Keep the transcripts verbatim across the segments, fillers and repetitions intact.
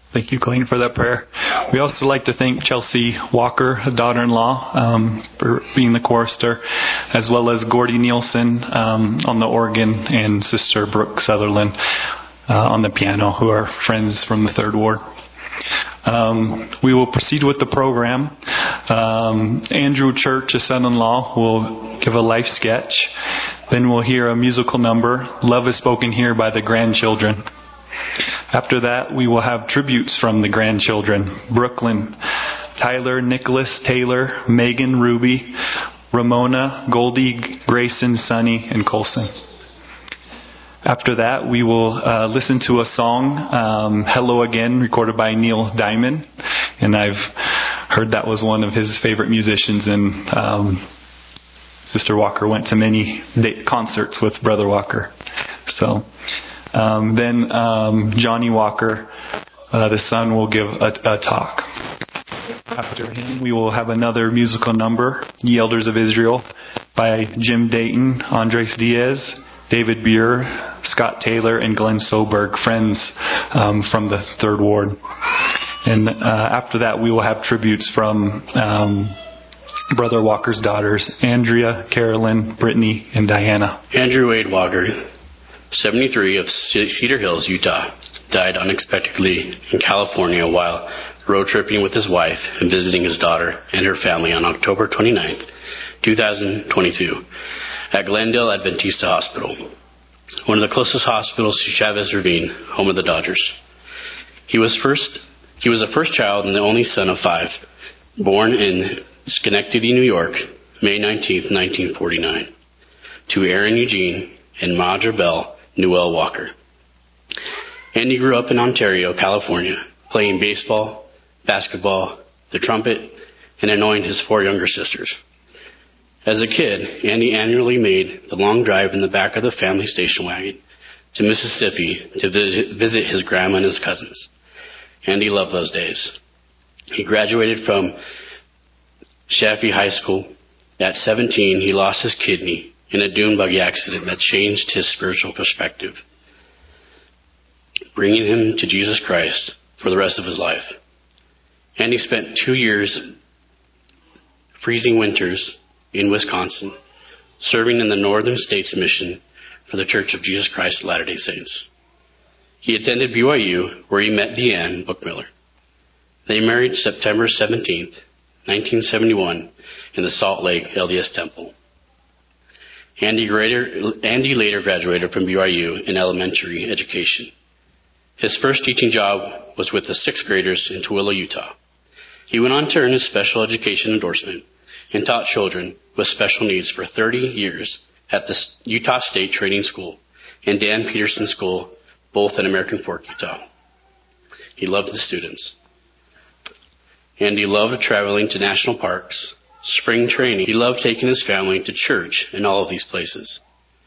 Thank you, Colleen, for that prayer. We also like to thank Chelsea Walker, daughter-in-law, um, for being the chorister, as well as Gordy Nielsen um, on the organ and Sister Brooke Sutherland uh, on the piano, who are friends from the Third Ward. Um, we will proceed with the program. Um, Andrew Church, a son-in-law, will give a life sketch. Then we'll hear a musical number, Love is Spoken Here, by the grandchildren. After that, we will have tributes from the grandchildren. Brooklyn, Tyler, Nicholas, Taylor, Megan, Ruby, Ramona, Goldie, Grayson, Sonny, and Colson. After that, we will uh, listen to a song, um, Hello Again, recorded by Neil Diamond. And I've heard that was one of his favorite musicians, and um, Sister Walker went to many concerts with Brother Walker. So um, then um, Johnny Walker, uh, the son, will give a, a talk. After him, we will have another musical number, Ye Elders of Israel, by Jim Dayton, Andres Diaz, David Buer, Scott Taylor, and Glenn Soberg, friends um, from the Third Ward. And uh, after that, we will have tributes from um, Brother Walker's daughters, Andrea, Carolyn, Brittany, and Diana. Andrew Wade Walker, seventy-three, of Cedar Hills, Utah, died unexpectedly in California while road tripping with his wife and visiting his daughter and her family on October twenty-ninth, twenty twenty-two, at Glendale Adventista Hospital, one of the closest hospitals to Chavez Ravine, home of the Dodgers. He was first. He was the first child and the only son of five, born in Schenectady, New York, May nineteenth, nineteen forty-nine, to Aaron Eugene and Madra Bell Newell Walker. Andy grew up in Ontario, California, playing baseball, basketball, the trumpet, and annoying his four younger sisters. As a kid, Andy annually made the long drive in the back of the family station wagon to Mississippi to visit his grandma and his cousins. Andy loved those days. He graduated from Chaffee High School. At seventeen, he lost his kidney in a dune buggy accident that changed his spiritual perspective, bringing him to Jesus Christ for the rest of his life. Andy spent two years, freezing winters, in Wisconsin, serving in the Northern States Mission for the Church of Jesus Christ of Latter-day Saints. He attended B Y U, where he met Deanne Bookmiller. They married September seventeenth, nineteen seventy-one, in the Salt Lake L D S Temple. Andy, greater, Andy later graduated from B Y U in elementary education. His first teaching job was with the sixth graders in Tooele, Utah. He went on to earn his special education endorsement and taught children with special needs for thirty years at the Utah State Training School and Dan Peterson School, both in American Fork, Utah. He loved the students. And he loved traveling to national parks, spring training. He loved taking his family to church in all of these places.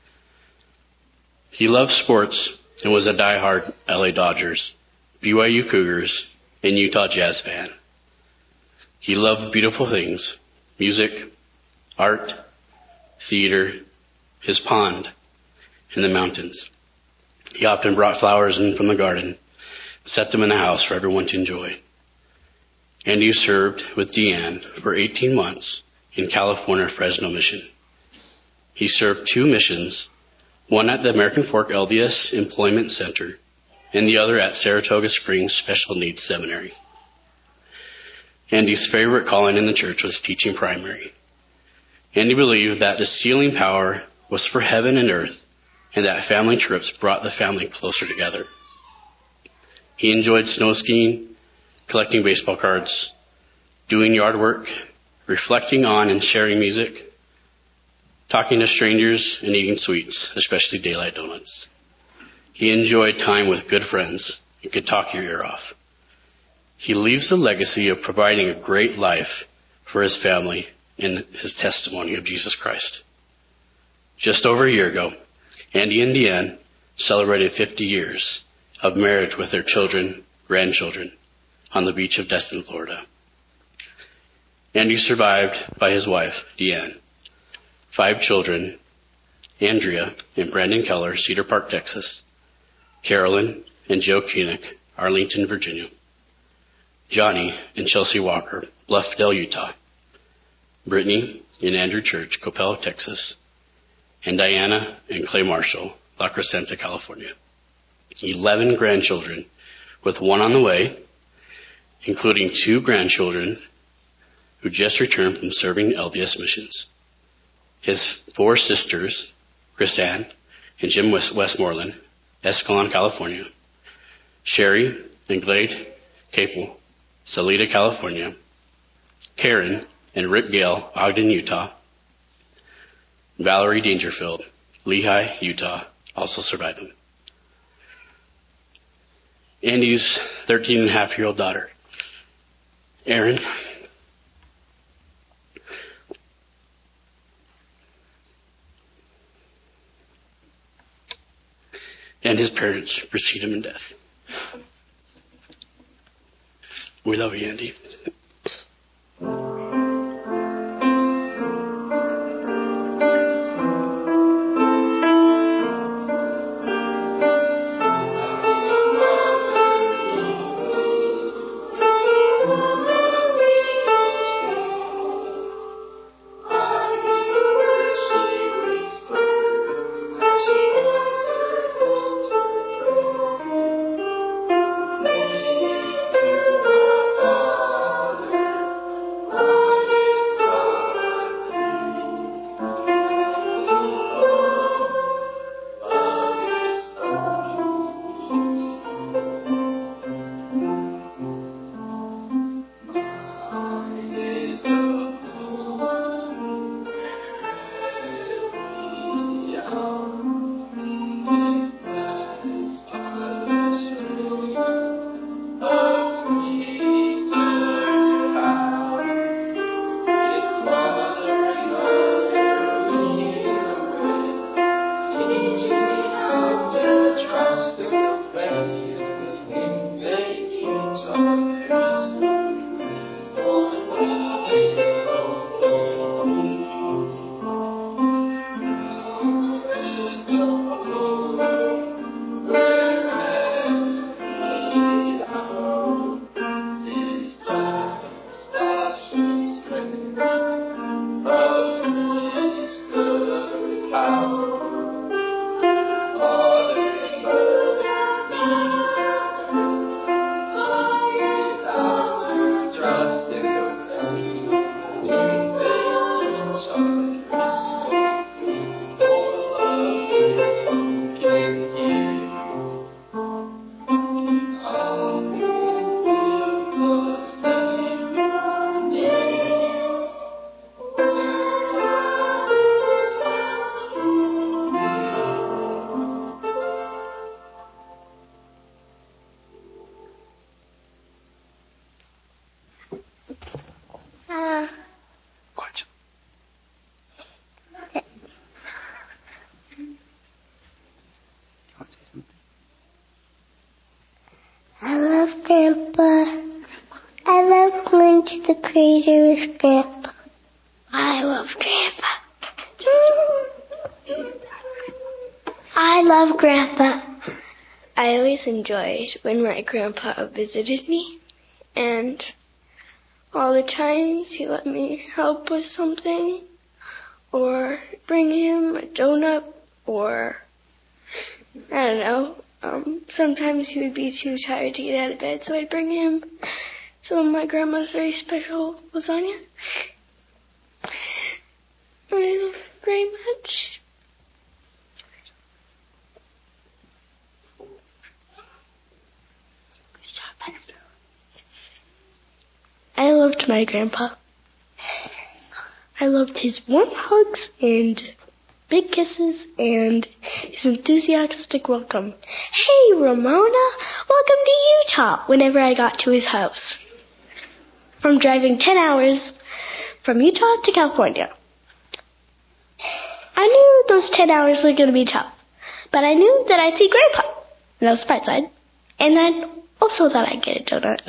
He loved sports and was a diehard L A Dodgers, B Y U Cougars, and Utah Jazz fan. He loved beautiful things, music, art, theater, his pond, and the mountains. He often brought flowers in from the garden, set them in the house for everyone to enjoy. And he served with Deanne for eighteen months in California Fresno Mission. He served two missions, one at the American Fork L D S Employment Center and the other at Saratoga Springs Special Needs Seminary. Andy's favorite calling in the church was teaching primary. Andy believed that the sealing power was for heaven and earth, and that family trips brought the family closer together. He enjoyed snow skiing, collecting baseball cards, doing yard work, reflecting on and sharing music, talking to strangers, and eating sweets, especially daylight donuts. He enjoyed time with good friends and could talk your ear off. He leaves a legacy of providing a great life for his family in his testimony of Jesus Christ. Just over a year ago, Andy and Deanne celebrated fifty years of marriage with their children, grandchildren, on the beach of Destin, Florida. Andy survived by his wife, Deanne, five children, Andrea and Brandon Keller, Cedar Park, Texas, Carolyn and Joe Koenig, Arlington, Virginia, Johnny and Chelsea Walker, Bluffdale, Utah. Brittany and Andrew Church, Coppell, Texas. And Diana and Clay Marshall, La Crescenta, California. Eleven grandchildren, with one on the way, including two grandchildren who just returned from serving L D S missions. His four sisters, Chris Ann and Jim West- Westmoreland, Escalon, California. Sherry and Glade Capel, Salida, California. Karen and Rick Gale, Ogden, Utah. Valerie Dangerfield, Lehi, Utah, also survived him. Andy's thirteen and a half year old daughter, Erin, and his parents preceded him in death. We love you, Andy. I love Grandpa. I love going to the crater with Grandpa. I love Grandpa. I love Grandpa. I always enjoyed when my grandpa visited me, and all the times he let me help with something, or bring him a donut, or I don't know. Um, sometimes he would be too tired to get out of bed, so I'd bring him some of my grandma's very special lasagna. I love him very much. I loved my grandpa. I loved his warm hugs and big kisses and his enthusiastic welcome. Hey, Ramona, welcome to Utah, whenever I got to his house. From driving ten hours from Utah to California. I knew those ten hours were going to be tough, but I knew that I'd see Grandpa, and that was the bright side, and then also that I'd get a donut.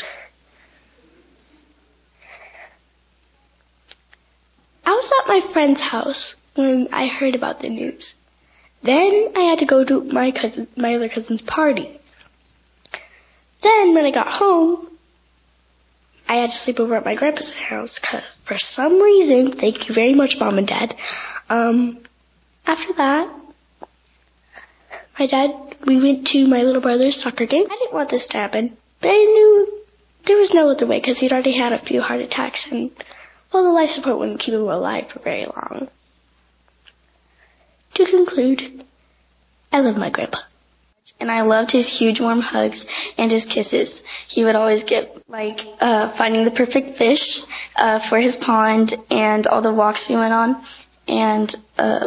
I was at my friend's house when I heard about the news. Then I had to go to my cousin, my other cousin's party. Then when I got home, I had to sleep over at my grandpa's house because for some reason, thank you very much, Mom and Dad. Um, after that, my dad, we went to my little brother's soccer game. I didn't want this to happen, but I knew there was no other way because he'd already had a few heart attacks and, well, the life support wouldn't keep him alive for very long. To conclude, I love my grandpa. And I loved his huge warm hugs and his kisses. He would always get, like, uh, finding the perfect fish uh, for his pond and all the walks we went on. And, uh,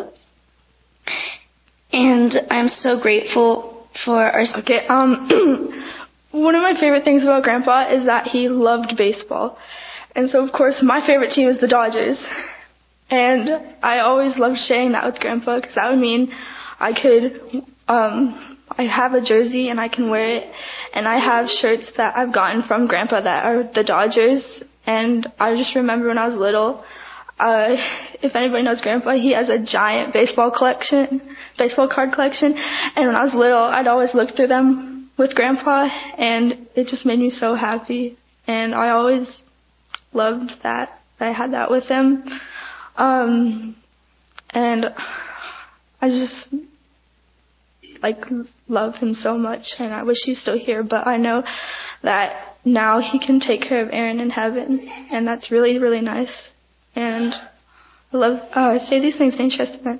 and I'm so grateful for our... Okay, um, one of my favorite things about Grandpa is that he loved baseball. And so, of course, my favorite team is the Dodgers. And I always loved sharing that with Grandpa because that would mean I could... Um, I have a jersey and I can wear it, and I have shirts that I've gotten from Grandpa that are the Dodgers, and I just remember when I was little, uh, if anybody knows Grandpa, he has a giant baseball collection, baseball card collection, and when I was little, I'd always look through them with Grandpa, and it just made me so happy, and I always loved that, that I had that with him, um, and I just... like love him so much, and I wish he's still here, but I know that now he can take care of Aaron in heaven, and that's really, really nice. And I love uh, say these things in Testament.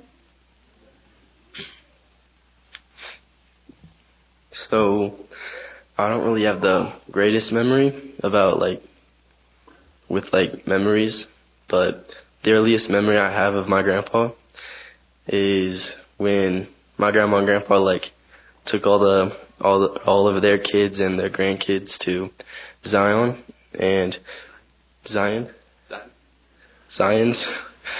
So I don't really have the greatest memory about like with like memories, but the earliest memory I have of my grandpa is when my grandma and grandpa like took all the all the, all of their kids and their grandkids to Zion and Zion Zion's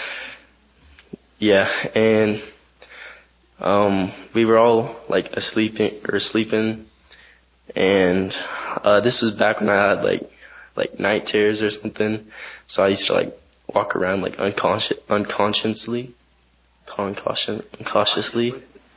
yeah, and um we were all like asleep or sleeping, and uh this was back when I had like like night terrors or something, so I used to like walk around like unconscious unconsciously unconscious unconsciously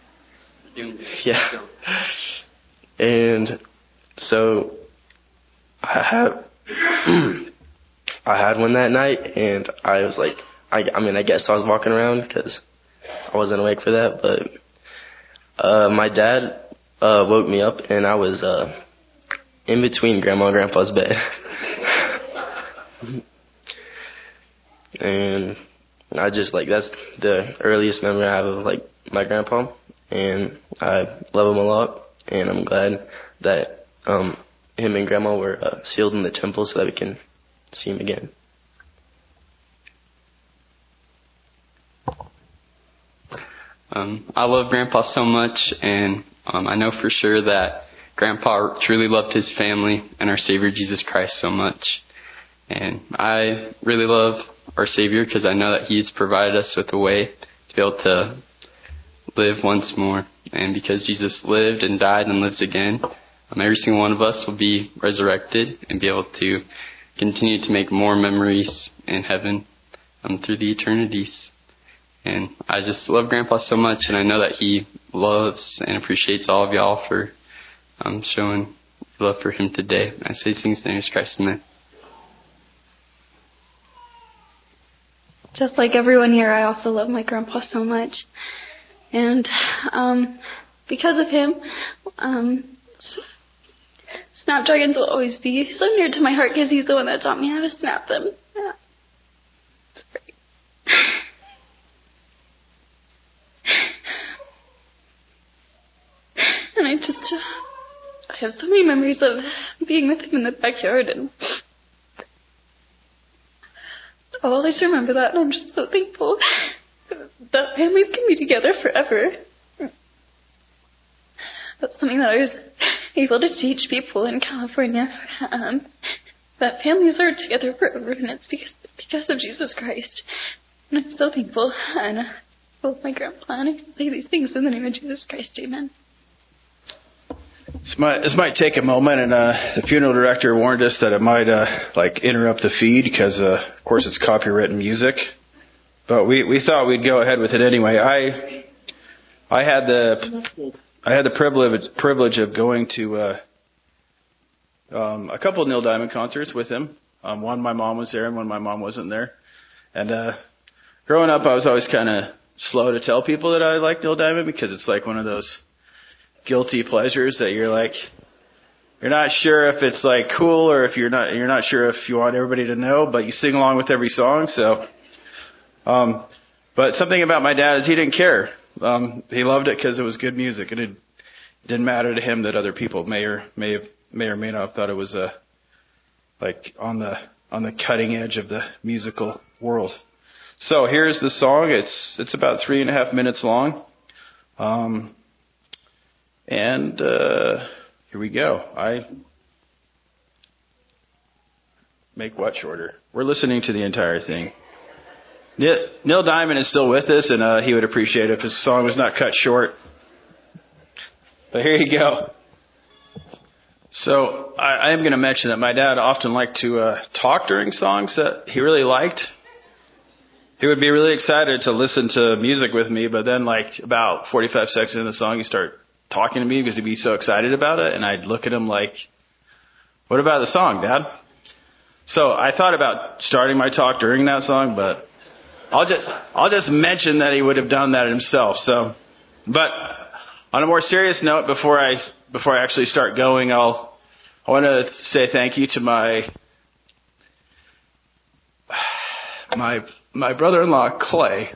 Yeah. And so I had I had one that night, and I was like, I, I mean, I guess I was walking around because I wasn't awake for that, but uh, my dad uh, woke me up, and I was uh, in between Grandma and Grandpa's bed. And I just, like, that's the earliest memory I have of, like, my grandpa. And I love him a lot, and I'm glad that um, him and Grandma were uh, sealed in the temple so that we can see him again. Um, I love Grandpa so much, and um, I know for sure that Grandpa truly loved his family and our Savior Jesus Christ so much. And I really love our Savior because I know that He's provided us with a way to be able to live once more. And because Jesus lived and died and lives again, um, every single one of us will be resurrected and be able to continue to make more memories in heaven um, through the eternities. And I just love Grandpa so much, and I know that he loves and appreciates all of y'all for um, showing love for him today. I say these things in the name of Christ, amen. Just like everyone here, I also love my grandpa so much. And um, because of him, um, Snapdragons will always be so near to my heart because he's the one that taught me how to snap them. Yeah. It's great. And I just, uh, I have so many memories of being with him in the backyard, and I'll always remember that, and I'm just so thankful that families can be together forever. That's something that I was able to teach people in California, um, that families are together forever, and it's because because of Jesus Christ. And I'm so thankful, and I love my grandpa, and I say these things in the name of Jesus Christ, amen. This might, this might take a moment, and uh, the funeral director warned us that it might uh, like interrupt the feed because, uh, of course, it's copywritten music. But we, we thought we'd go ahead with it anyway. I I had the I had the privilege privilege of going to uh, um, a couple of Neil Diamond concerts with him. Um, one, my mom was there, and one, my mom wasn't there. And uh, growing up, I was always kind of slow to tell people that I liked Neil Diamond because it's like one of those guilty pleasures that you're like, you're not sure if it's like cool or if you're not, you're not sure if you want everybody to know, but you sing along with every song. So, um, but something about my dad is he didn't care. Um, he loved it because it was good music, and it didn't matter to him that other people may or may have, may or may not have thought it was a like on the on the cutting edge of the musical world. So here's the song. It's it's about three and a half minutes long, um, and uh, here we go. I make what shorter? We're listening to the entire thing. Neil Diamond is still with us, and uh, he would appreciate it if his song was not cut short. But here you go. So I, I am going to mention that my dad often liked to uh, talk during songs that he really liked. He would be really excited to listen to music with me, but then like about forty-five seconds into the song, he'd start talking to me because he'd be so excited about it, and I'd look at him like, what about the song, Dad? So I thought about starting my talk during that song, but I'll just I'll just mention that he would have done that himself. So, but on a more serious note, before I before I actually start going, I'll I want to say thank you to my my my brother-in-law Clay.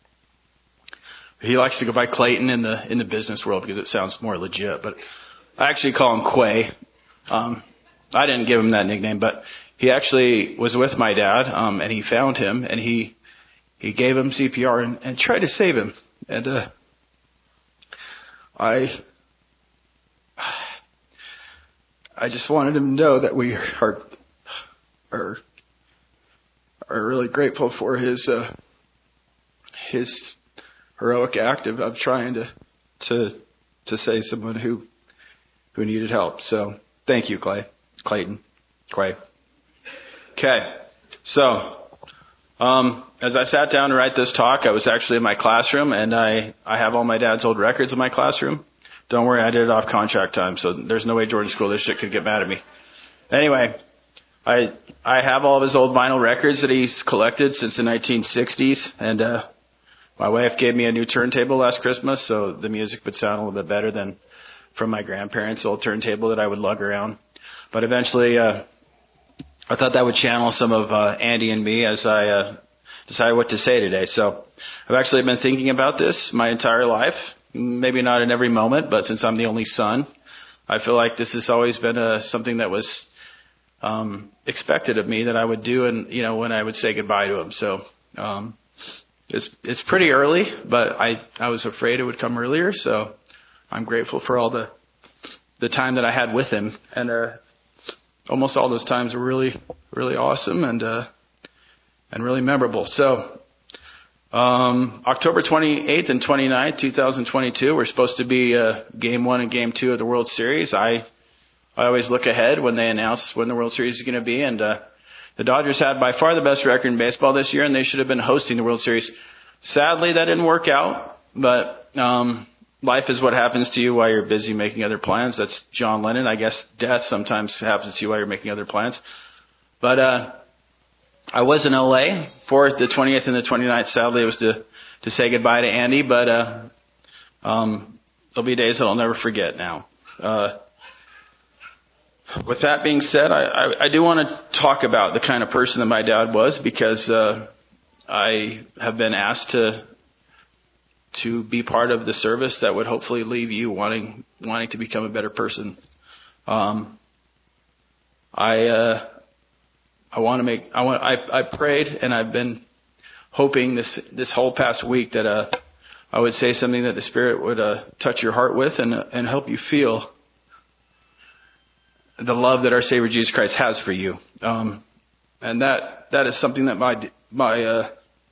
He likes to go by Clayton in the in the business world because it sounds more legit, but I actually call him Quay. Um, I didn't give him that nickname, but he actually was with my dad, um, and he found him, and he. He gave him C P R and, and tried to save him. And uh, I I just wanted him to know that we are are are really grateful for his uh, his heroic act of, of trying to to to save someone who who needed help. So thank you, Clay, Clayton, Clay. Okay, so. Um, as I sat down to write this talk, I was actually in my classroom, and I, I have all my dad's old records in my classroom. Don't worry, I did it off contract time, so there's no way Jordan School District could get mad at me. Anyway, I I have all of his old vinyl records that he's collected since the nineteen sixties, and uh, my wife gave me a new turntable last Christmas, so the music would sound a little bit better than from my grandparents' old turntable that I would lug around. But eventually, uh, I thought that would channel some of uh, Andy and me as I uh, decided what to say today. So I've actually been thinking about this my entire life, maybe not in every moment, but since I'm the only son, I feel like this has always been a, something that was um, expected of me that I would do, and you know when I would say goodbye to him. So um, it's it's pretty early, but I I was afraid it would come earlier. So I'm grateful for all the the time that I had with him, and uh, almost all those times were really, really awesome and uh, and really memorable. So um, October twenty-eighth and twenty-ninth, twenty twenty-two, we're supposed to be uh, game one and game two of the World Series. I I always look ahead when they announce when the World Series is going to be. And uh, the Dodgers had by far the best record in baseball this year, and they should have been hosting the World Series. Sadly, that didn't work out, but um, life is what happens to you while you're busy making other plans. That's John Lennon. I guess death sometimes happens to you while you're making other plans. But uh, I was in L A for the twentieth and the twenty-ninth. Sadly, it was to, to say goodbye to Andy, but uh, um, there'll be days that I'll never forget now. Uh, with that being said, I, I, I do want to talk about the kind of person that my dad was, because uh, I have been asked to to be part of the service that would hopefully leave you wanting wanting to become a better person. Um, I uh, I want to make I want I I prayed, and I've been hoping this this whole past week that uh I would say something that the Spirit would uh, touch your heart with and uh, and help you feel the love that our Savior Jesus Christ has for you. Um, and that that is something that my my uh,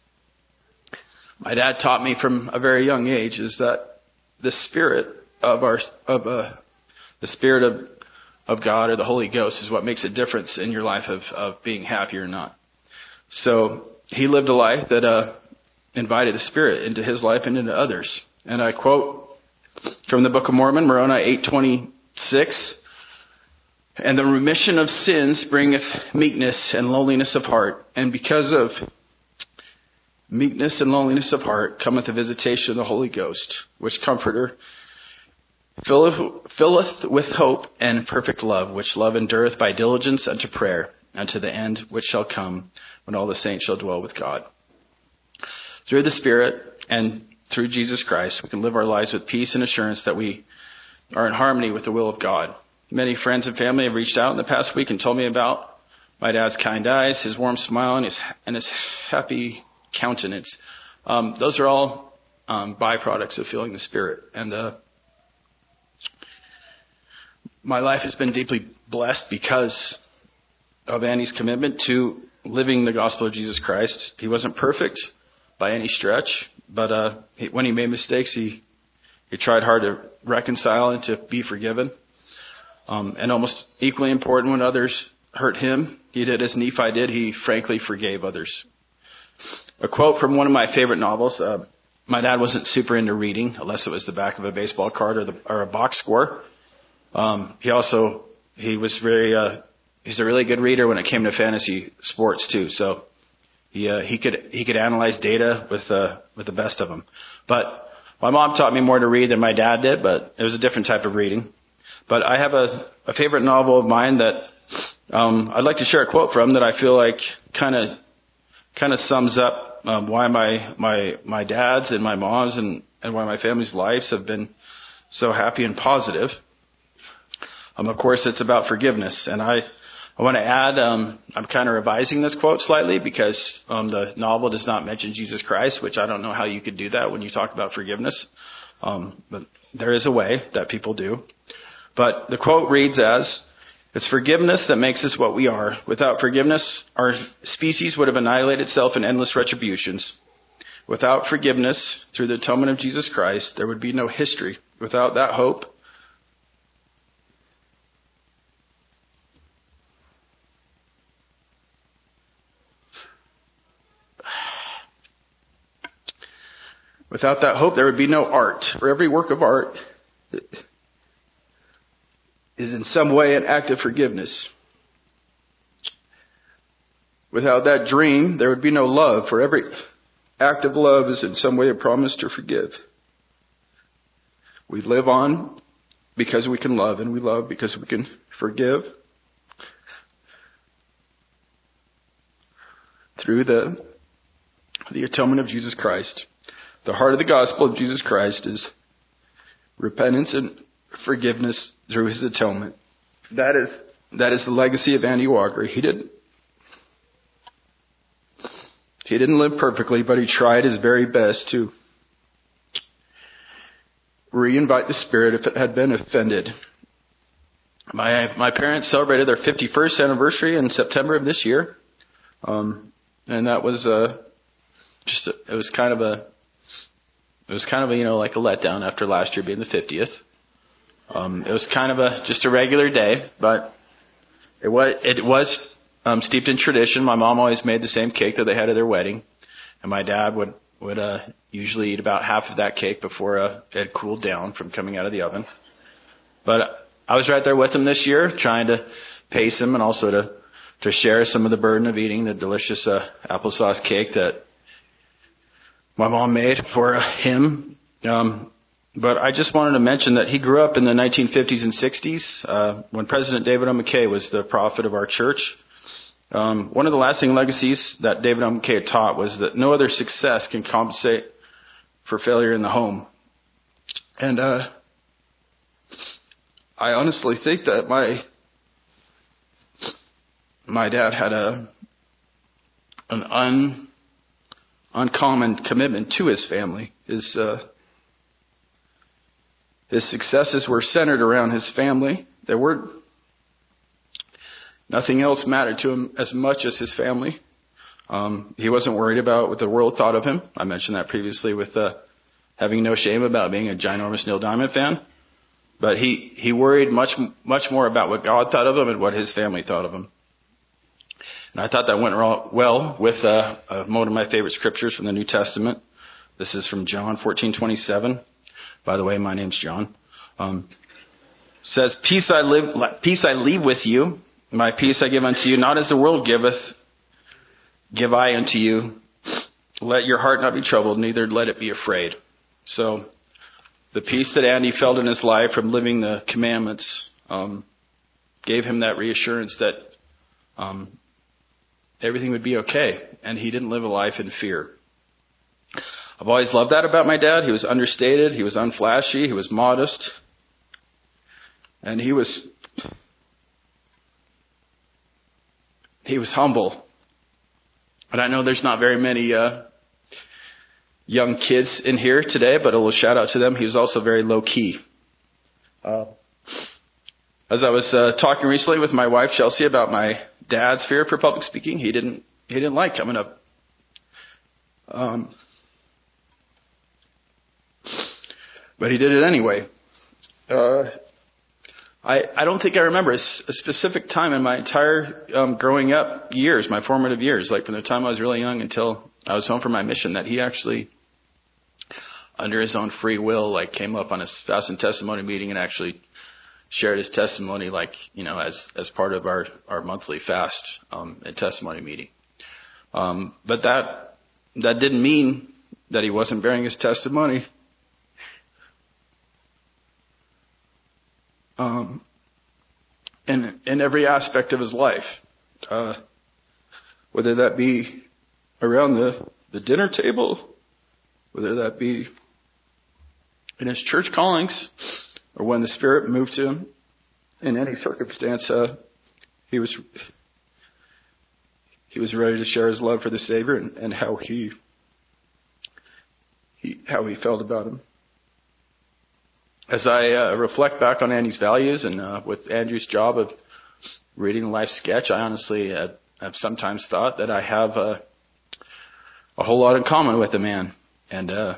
my dad taught me from a very young age, is that the Spirit of our of uh, the Spirit of of God, or the Holy Ghost, is what makes a difference in your life of of being happy or not. So he lived a life that uh, invited the Spirit into his life and into others. And I quote from the Book of Mormon, Moroni eight twenty-six. And the remission of sins bringeth meekness and lowliness of heart. And because of meekness and lowliness of heart cometh the visitation of the Holy Ghost, which Comforter filleth, filleth with hope and perfect love, which love endureth by diligence unto prayer, unto the end which shall come, when all the saints shall dwell with God. Through the Spirit and through Jesus Christ, we can live our lives with peace and assurance that we are in harmony with the will of God. Many friends and family have reached out in the past week and told me about my dad's kind eyes, his warm smile, and his, and his happy countenance. Um, those are all um, byproducts of feeling the Spirit. And uh, my life has been deeply blessed because of Andy's commitment to living the gospel of Jesus Christ. He wasn't perfect by any stretch, but uh, he, when he made mistakes, he he tried hard to reconcile and to be forgiven. Um, and almost equally important, when others hurt him, he did as Nephi did. He frankly forgave others. A quote from one of my favorite novels. Uh, my dad wasn't super into reading, unless it was the back of a baseball card or, the, or a box score. Um, he also he was very uh, he's a really good reader when it came to fantasy sports too. So he uh, he could he could analyze data with uh, with the best of them. But my mom taught me more to read than my dad did, but it was a different type of reading. But I have a, a favorite novel of mine that um, I'd like to share a quote from that I feel like kind of kind of sums up um, why my my my dad's and my mom's and, and why my family's lives have been so happy and positive. Um, of course, it's about forgiveness, and I I want to add um, I'm kind of revising this quote slightly because um, the novel does not mention Jesus Christ, which I don't know how you could do that when you talk about forgiveness, um, but there is a way that people do. But the quote reads as, "It's forgiveness that makes us what we are. Without forgiveness, our species would have annihilated itself in endless retributions. Without forgiveness, through the atonement of Jesus Christ, there would be no history. Without that hope, without that hope, there would be no art. For every work of art is in some way an act of forgiveness. Without that dream, there would be no love, for every act of love is in some way a promise to forgive. We live on because we can love, and we love because we can forgive. Through the, the atonement of Jesus Christ. The heart of the gospel of Jesus Christ is repentance and forgiveness through his atonement. That is that is the legacy of Andy Walker. He didn't he didn't live perfectly, but he tried his very best to re-invite the Spirit if it had been offended. My my parents celebrated their fifty-first anniversary in September of this year, um, and that was uh, just a, it was kind of a it was kind of a, you know like a letdown after last year being the fiftieth. Um, it was kind of a just a regular day, but it was it was um, steeped in tradition. My mom always made the same cake that they had at their wedding, and my dad would would uh, usually eat about half of that cake before uh, it had cooled down from coming out of the oven. But I was right there with him this year, trying to pace him and also to to share some of the burden of eating the delicious uh, applesauce cake that my mom made for uh, him. Um, But I just wanted to mention that he grew up in the nineteen fifties and sixties uh, when President David M. McKay was the prophet of our church. Um, one of the lasting legacies that David M. McKay taught was that no other success can compensate for failure in the home. And uh, I honestly think that my my dad had a an un, uncommon commitment to his family. His uh, His successes were centered around his family. There were nothing else mattered to him as much as his family. Um, he wasn't worried about what the world thought of him. I mentioned that previously with uh, having no shame about being a ginormous Neil Diamond fan. But he, he worried much much more about what God thought of him and what his family thought of him. And I thought that went well with uh, uh, one of my favorite scriptures from the New Testament. This is from John fourteen twenty-seven. By the way, my name's John. Um, says, peace I live, peace I leave with you. My peace I give unto you, not as the world giveth, give I unto you. Let your heart not be troubled, neither let it be afraid. So the peace that Andy felt in his life from living the commandments um, gave him that reassurance that um, everything would be okay, and he didn't live a life in fear. I've always loved that about my dad. He was understated, he was unflashy, he was modest, and he was he was humble. And I know there's not very many uh, young kids in here today, but a little shout out to them. He was also very low key. Uh, as I was uh, talking recently with my wife Chelsea about my dad's fear for public speaking, he didn't he didn't like coming up. Um, but he did it anyway. Uh, I, I don't think I remember a, a specific time in my entire um, growing up years, my formative years, like from the time I was really young until I was home from my mission, that he actually, under his own free will, like came up on a fast and testimony meeting and actually shared his testimony, like, you know, as as part of our, our monthly fast um, and testimony meeting. Um, but that that didn't mean that he wasn't bearing his testimony. Um, in in every aspect of his life, uh, whether that be around the, the dinner table, whether that be in his church callings, or when the Spirit moved him in any circumstance, uh, he was he was ready to share his love for the Savior and, and how he he how he felt about him. As I uh, reflect back on Andy's values and uh, with Andrew's job of reading Life Sketch, I honestly uh, have sometimes thought that I have uh, a whole lot in common with the man. And uh,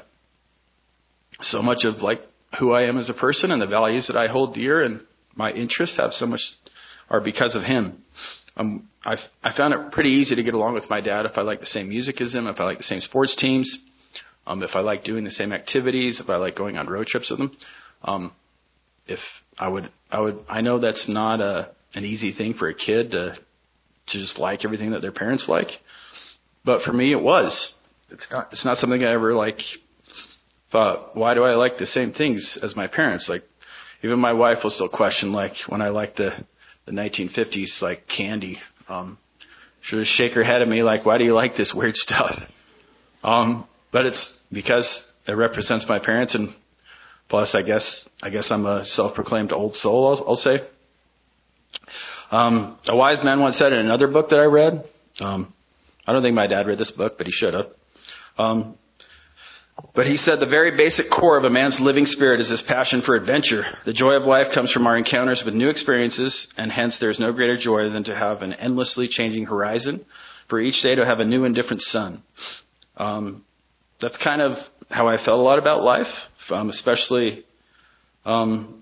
so much of like who I am as a person and the values that I hold dear and my interests have so much are because of him. Um, I've, I found it pretty easy to get along with my dad if I like the same music as him, if I like the same sports teams, um, if I like doing the same activities, if I like going on road trips with him. Um, if I would, I would, I know that's not a, an easy thing for a kid to, to just like everything that their parents like. But for me, it was, it's not, it's not something I ever like thought, why do I like the same things as my parents? Like, even my wife will still question, like, when I like the, the nineteen fifties, like, candy, um, she'll just shake her head at me, like, why do you like this weird stuff? Um, but it's because it represents my parents, and plus, I guess, I guess I'm a self-proclaimed old soul, I'll, I'll say. Um, a wise man once said in another book that I read, um, I don't think my dad read this book, but he should have. Um, but he said the very basic core of a man's living spirit is his passion for adventure. The joy of life comes from our encounters with new experiences, and hence there is no greater joy than to have an endlessly changing horizon, for each day to have a new and different sun. Um, that's kind of how I felt a lot about life, um, especially um,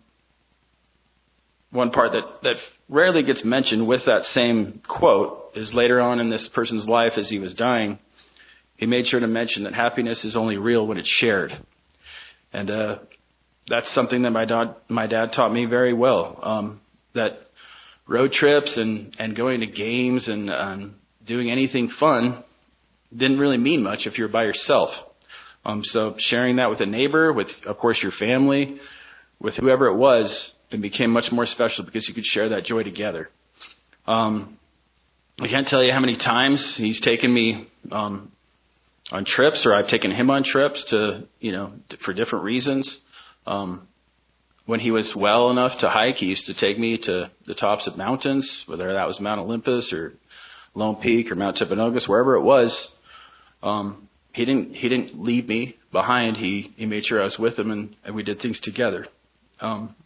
one part that, that rarely gets mentioned with that same quote is later on in this person's life as he was dying, he made sure to mention that happiness is only real when it's shared. And uh, that's something that my dad, my dad taught me very well, um, that road trips and, and going to games and um, doing anything fun didn't really mean much if you're by yourself. Um, so sharing that with a neighbor, with, of course, your family, with whoever it was, it became much more special because you could share that joy together. Um, I can't tell you how many times he's taken me um, on trips, or I've taken him on trips to, you know, for different reasons. Um, when he was well enough to hike, he used to take me to the tops of mountains, whether that was Mount Olympus or Lone Peak or Mount Timpanogos, wherever it was. Um, he didn't he didn't leave me behind. He he made sure I was with him, and, and we did things together. Um,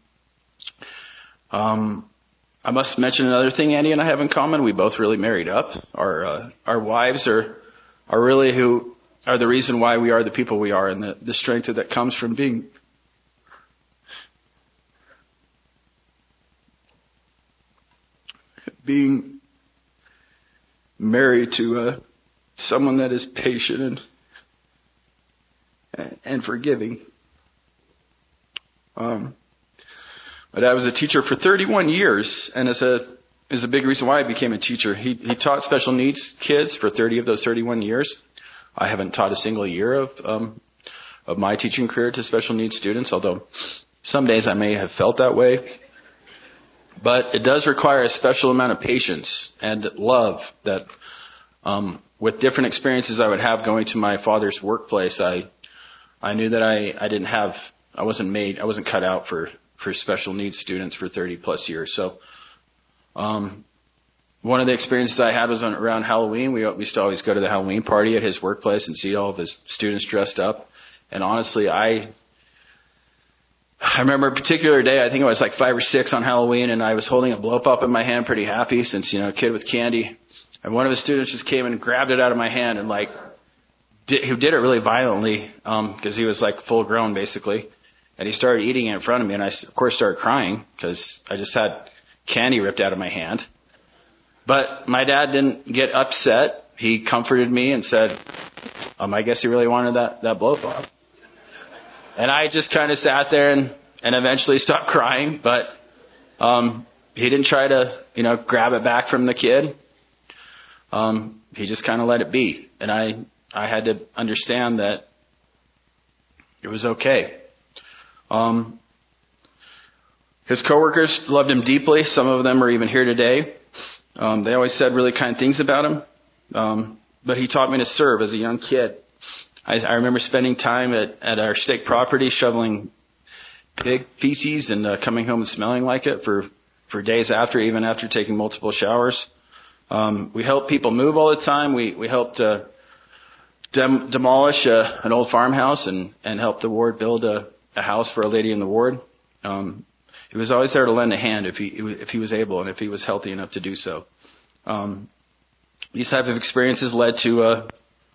um, I must mention another thing Andy and I have in common. We both really married up. Our uh, our wives are are really who are the reason why we are the people we are, and the, the strength that comes from being being married to uh, someone that is patient and and forgiving. Um, My dad was a teacher for thirty-one years, and is a is a big reason why I became a teacher. He he taught special needs kids for thirty of those thirty-one years. I haven't taught a single year of um, of my teaching career to special needs students, although some days I may have felt that way. But it does require a special amount of patience and love that, um, with different experiences I would have going to my father's workplace, I I knew that I, I didn't have, I wasn't made, I wasn't cut out for, for special needs students for thirty plus years. So um, one of the experiences I had was on, around Halloween. We, we used to always go to the Halloween party at his workplace and see all of his students dressed up. And honestly, I I remember a particular day, I think I was like five or six on Halloween, and I was holding a blow pop in my hand pretty happy since, you know, a kid with candy. And one of his students just came and grabbed it out of my hand and like, did, he did it really violently um, because he was like full grown basically. And he started eating it in front of me, and I, of course, started crying because I just had candy ripped out of my hand. But my dad didn't get upset. He comforted me and said, um, I guess he really wanted that, that blow pop. And I just kind of sat there and, and eventually stopped crying. But um, he didn't try to, you know, grab it back from the kid. Um, he just kind of let it be. And I, I had to understand that it was okay. Um, his coworkers loved him deeply. Some of them are even here today. Um, they always said really kind things about him. Um, but he taught me to serve as a young kid. I, I remember spending time at, at our stake property shoveling pig feces and uh, coming home and smelling like it for, for days after, even after taking multiple showers. Um, we helped people move all the time. We, we helped uh, dem- demolish a, an old farmhouse and, and helped the ward build a, a house for a lady in the ward. Um, he was always there to lend a hand if he if he was able and if he was healthy enough to do so. Um, these type of experiences led to a,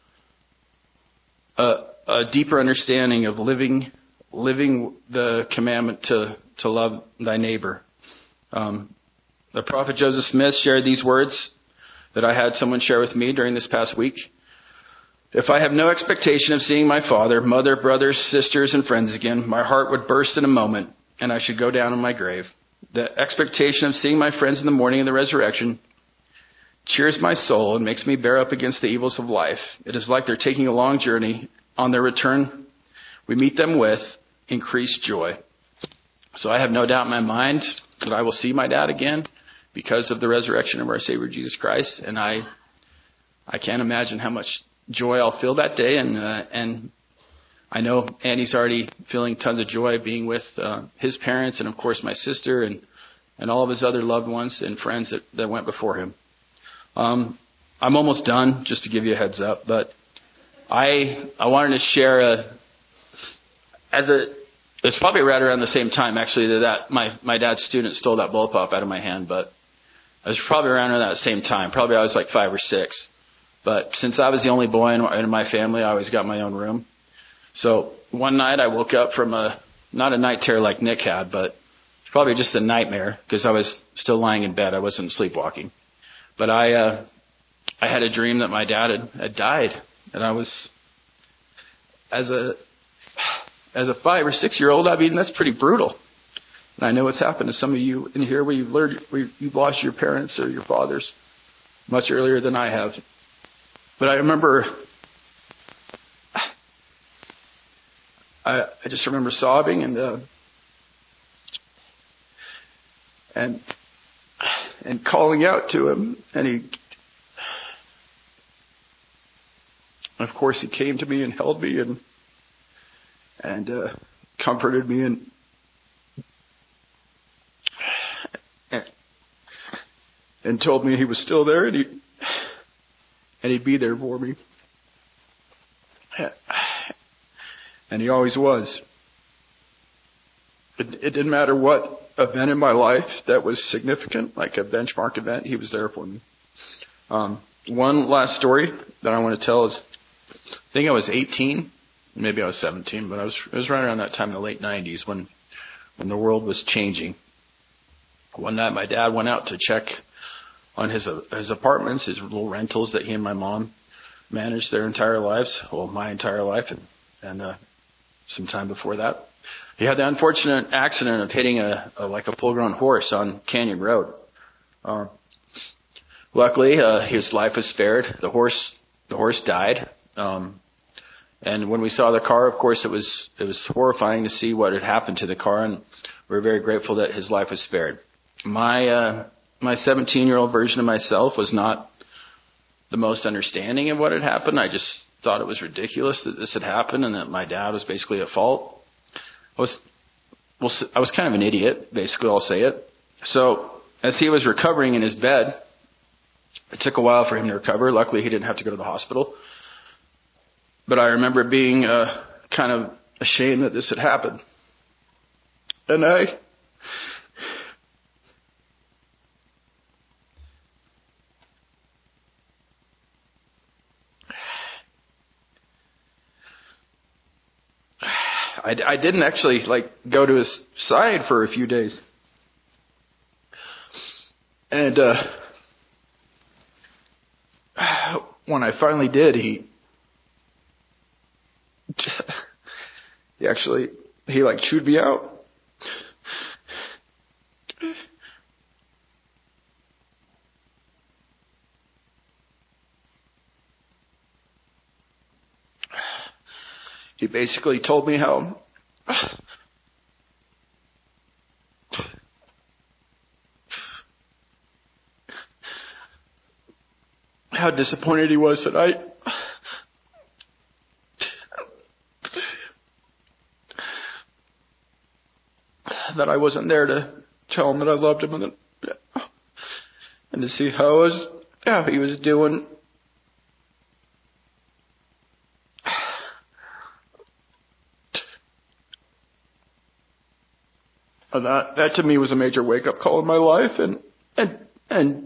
a, a deeper understanding of living living the commandment to, to love thy neighbor. Um, the prophet Joseph Smith shared these words that I had someone share with me during this past week. If I have no expectation of seeing my father, mother, brothers, sisters, and friends again, my heart would burst in a moment, and I should go down in my grave. The expectation of seeing my friends in the morning of the resurrection cheers my soul and makes me bear up against the evils of life. It is like they're taking a long journey. On their return, we meet them with increased joy. So I have no doubt in my mind that I will see my dad again because of the resurrection of our Savior Jesus Christ, and I I can't imagine how much joy I'll feel that day, and uh, and I know Andy's already feeling tons of joy being with uh, his parents and, of course, my sister and, and all of his other loved ones and friends that, that went before him. Um, I'm almost done, just to give you a heads up, but I I wanted to share a as a it's probably right around the same time actually that, that my my dad's student stole that blow pop out of my hand, but it was probably around that same time. Probably I was like five or six. But since I was the only boy in, in my family, I always got my own room. So one night I woke up from a, not a night terror like Nick had, but probably just a nightmare because I was still lying in bed. I wasn't sleepwalking. But I, uh, I had a dream that my dad had, had died. And I was, as a, as a five or six year old, I mean, that's pretty brutal. And I know what's happened to some of you in here where you've learned, where you've lost your parents or your fathers much earlier than I have. But I remember, I, I just remember sobbing and uh, and and calling out to him, and he, and of course, he came to me and held me and and uh, comforted me and, and and told me he was still there and he. And he'd be there for me. And he always was. It, it didn't matter what event in my life that was significant, like a benchmark event, he was there for me. Um, one last story that I want to tell is, I think I was eighteen, maybe I was seventeen, but I was, it was right around that time in the late nineties when, when the world was changing. One night my dad went out to check on his his apartments, his little rentals that he and my mom managed their entire lives, well, my entire life, and, and uh, some time before that. he had the unfortunate accident of hitting a, a like a full-grown horse on Canyon Road. Uh, luckily, uh, his life was spared. The horse, the horse died. Um, and when we saw the car, of course, it was it was horrifying to see what had happened to the car, and we were very grateful that his life was spared. My uh, my seventeen-year-old version of myself was not the most understanding of what had happened. I just thought it was ridiculous that this had happened and that my dad was basically at fault. I was, well, I was kind of an idiot, basically, I'll say it. So as he was recovering in his bed, it took a while for him to recover. Luckily, he didn't have to go to the hospital. But I remember being uh, kind of ashamed that this had happened. And I... I, I didn't actually like go to his side for a few days. And uh, when I finally did, he he actually he like chewed me out. He basically told me how how disappointed he was that I that I wasn't there to tell him that I loved him, and that, and to see how, was, how he was doing. And that, that to me was a major wake-up call in my life, and and and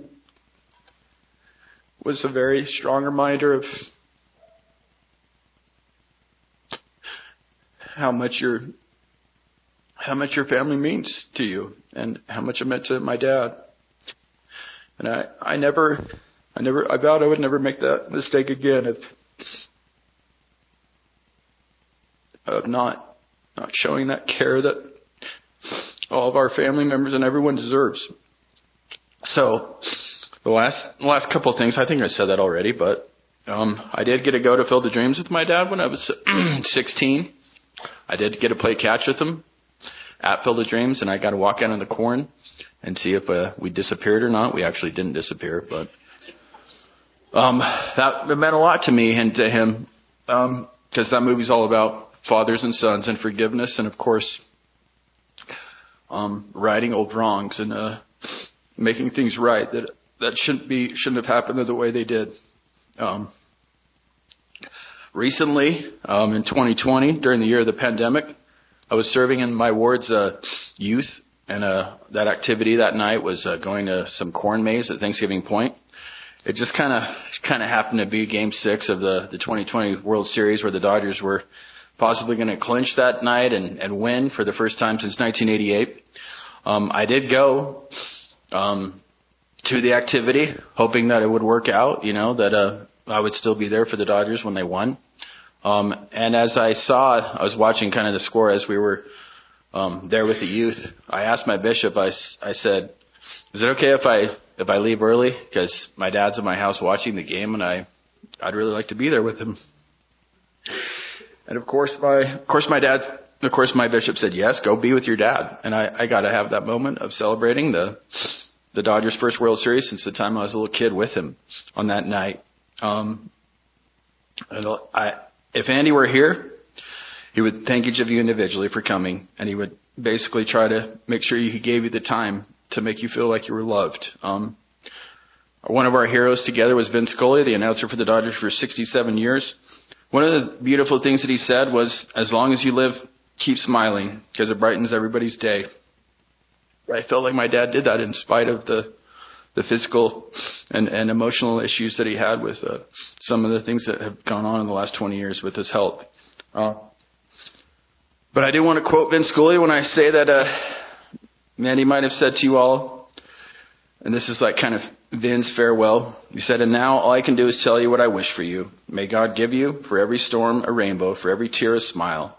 was a very strong reminder of how much your how much your family means to you, and how much it meant to my dad. And I, I never I never I vowed I would never make that mistake again of of not not showing that care that all of our family members and everyone deserves. So, the last the last couple of things, I think I said that already, but um, I did get to go to Field of Dreams with my dad when I was sixteen. I did get to play catch with him at Field of Dreams, and I got to walk out in the corn and see if uh, we disappeared or not. We actually didn't disappear, but um, that meant a lot to me and to him, because um, that movie's all about fathers and sons and forgiveness, and of course, Um, righting old wrongs and uh, making things right that that shouldn't be shouldn't have happened the way they did. Um, recently, um, in twenty twenty, during the year of the pandemic, I was serving in my ward's uh, youth, and uh, that activity that night was uh, going to some corn maze at Thanksgiving Point. It just kind of kind of happened to be Game Six of the the twenty twenty World Series, where the Dodgers were possibly going to clinch that night and, and win for the first time since nineteen eighty-eight. Um, I did go um, to the activity, hoping that it would work out, you know, that uh, I would still be there for the Dodgers when they won. Um, and as I saw, I was watching kind of the score as we were um, there with the youth. I asked my bishop, I, I said, is it okay if I if I leave early? Because my dad's at my house watching the game, and I, I'd really like to be there with him. And of course, my of course my dad, of course my bishop said yes, go be with your dad. And I, I got to have that moment of celebrating the the Dodgers' first World Series since the time I was a little kid with him on that night. Um, and I, if Andy were here, he would thank each of you individually for coming, and he would basically try to make sure he gave you the time to make you feel like you were loved. Um, one of our heroes together was Vin Scully, the announcer for the Dodgers for sixty-seven years. One of the beautiful things that he said was, as long as you live, keep smiling, because it brightens everybody's day. I felt like my dad did that in spite of the the physical and, and emotional issues that he had with uh, some of the things that have gone on in the last twenty years with his health. Uh, but I do want to quote Vin Scully when I say that, uh, man, he might have said to you all, and this is like kind of Vin's farewell. He said, and now all I can do is tell you what I wish for you. May God give you, for every storm, a rainbow, for every tear, a smile,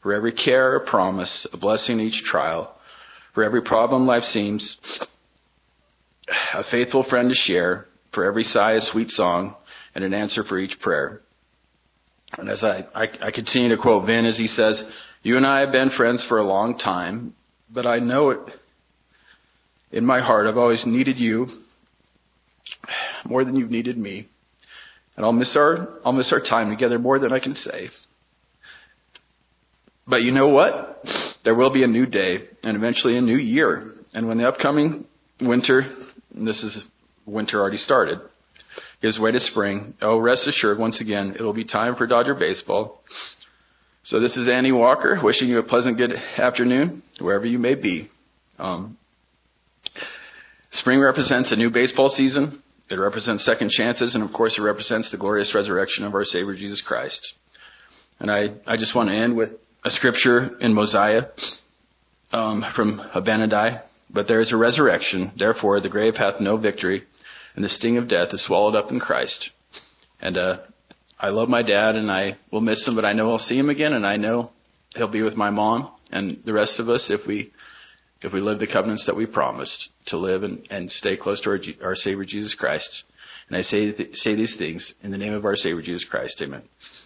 for every care or promise, a blessing in each trial, for every problem life seems, a faithful friend to share, for every sigh a sweet song, and an answer for each prayer. And as I, I, I continue to quote Vin as he says, you and I have been friends for a long time, but I know it in my heart I've always needed you more than you've needed me. And I'll miss our I'll miss our time together more than I can say. But you know what? There will be a new day and eventually a new year. And when the upcoming winter, and this is winter already started, gives way to spring, oh, rest assured, once again, it'll be time for Dodger baseball. So this is Andy Walker wishing you a pleasant good afternoon, wherever you may be. Um, spring represents a new baseball season. It represents second chances, and of course it represents the glorious resurrection of our Savior Jesus Christ. And I, I just want to end with a scripture in Mosiah um, from Abinadi. But there is a resurrection, therefore the grave hath no victory, and the sting of death is swallowed up in Christ. And uh, I love my dad, and I will miss him, but I know I'll see him again, and I know he'll be with my mom and the rest of us if we if we live the covenants that we promised to live and, and stay close to our, our Savior Jesus Christ. And I say th- say these things in the name of our Savior Jesus Christ. Amen.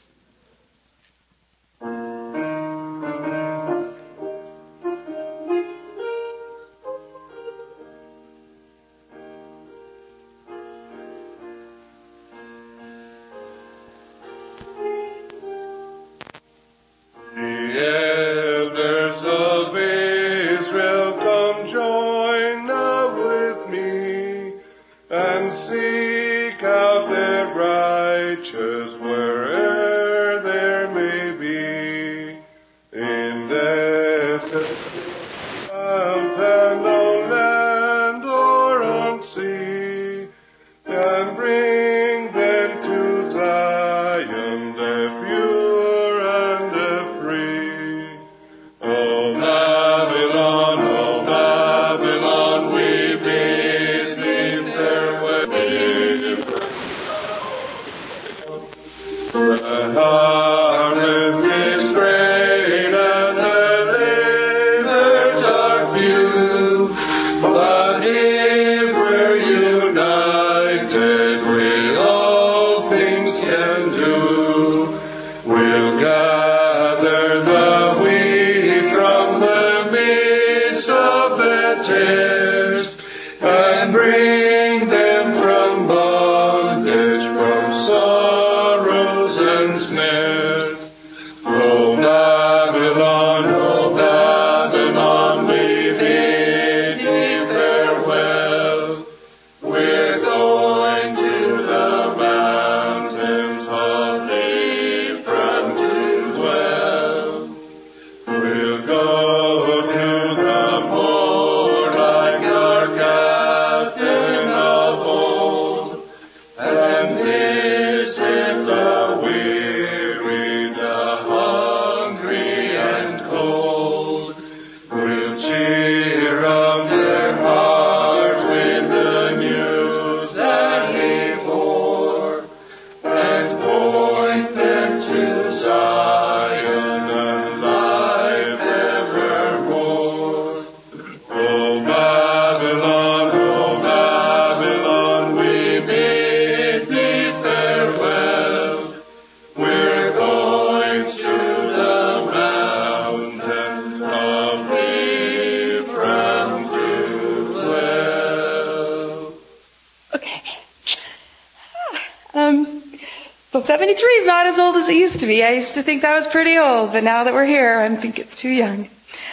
seventy-three is not as old as it used to be. I used to think that was pretty old, but now that we're here, I think it's too young.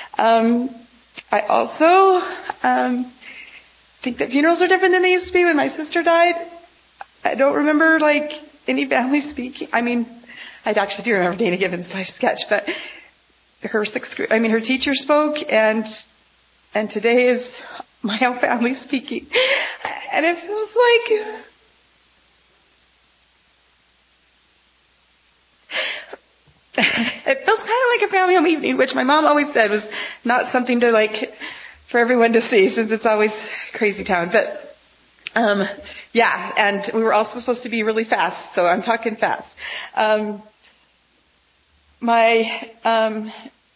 Um, I also um, think that funerals are different than they used to be. When my sister died, I don't remember like any family speaking. I mean, I actually do remember Dana Gibbons' sketch, but her sixth grade, I mean, her teacher spoke, and and today is my own family speaking, and it feels like. It feels kind of like a family home evening, which my mom always said was not something to like for everyone to see, since it's always crazy town. But um, yeah, and we were also supposed to be really fast, so I'm talking fast. Um, my um,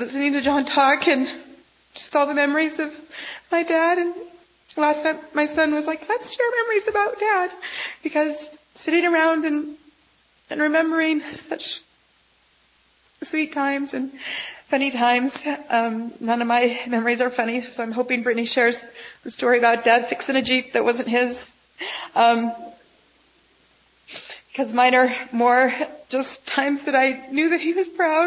listening to John talk and just all the memories of my dad. And last time my son was like, let's share memories about Dad, because sitting around and and remembering such sweet times and funny times. Um, none of my memories are funny, so I'm hoping Brittany shares the story about Dad fixing a Jeep that wasn't his. Um, because mine are more just times that I knew that he was proud.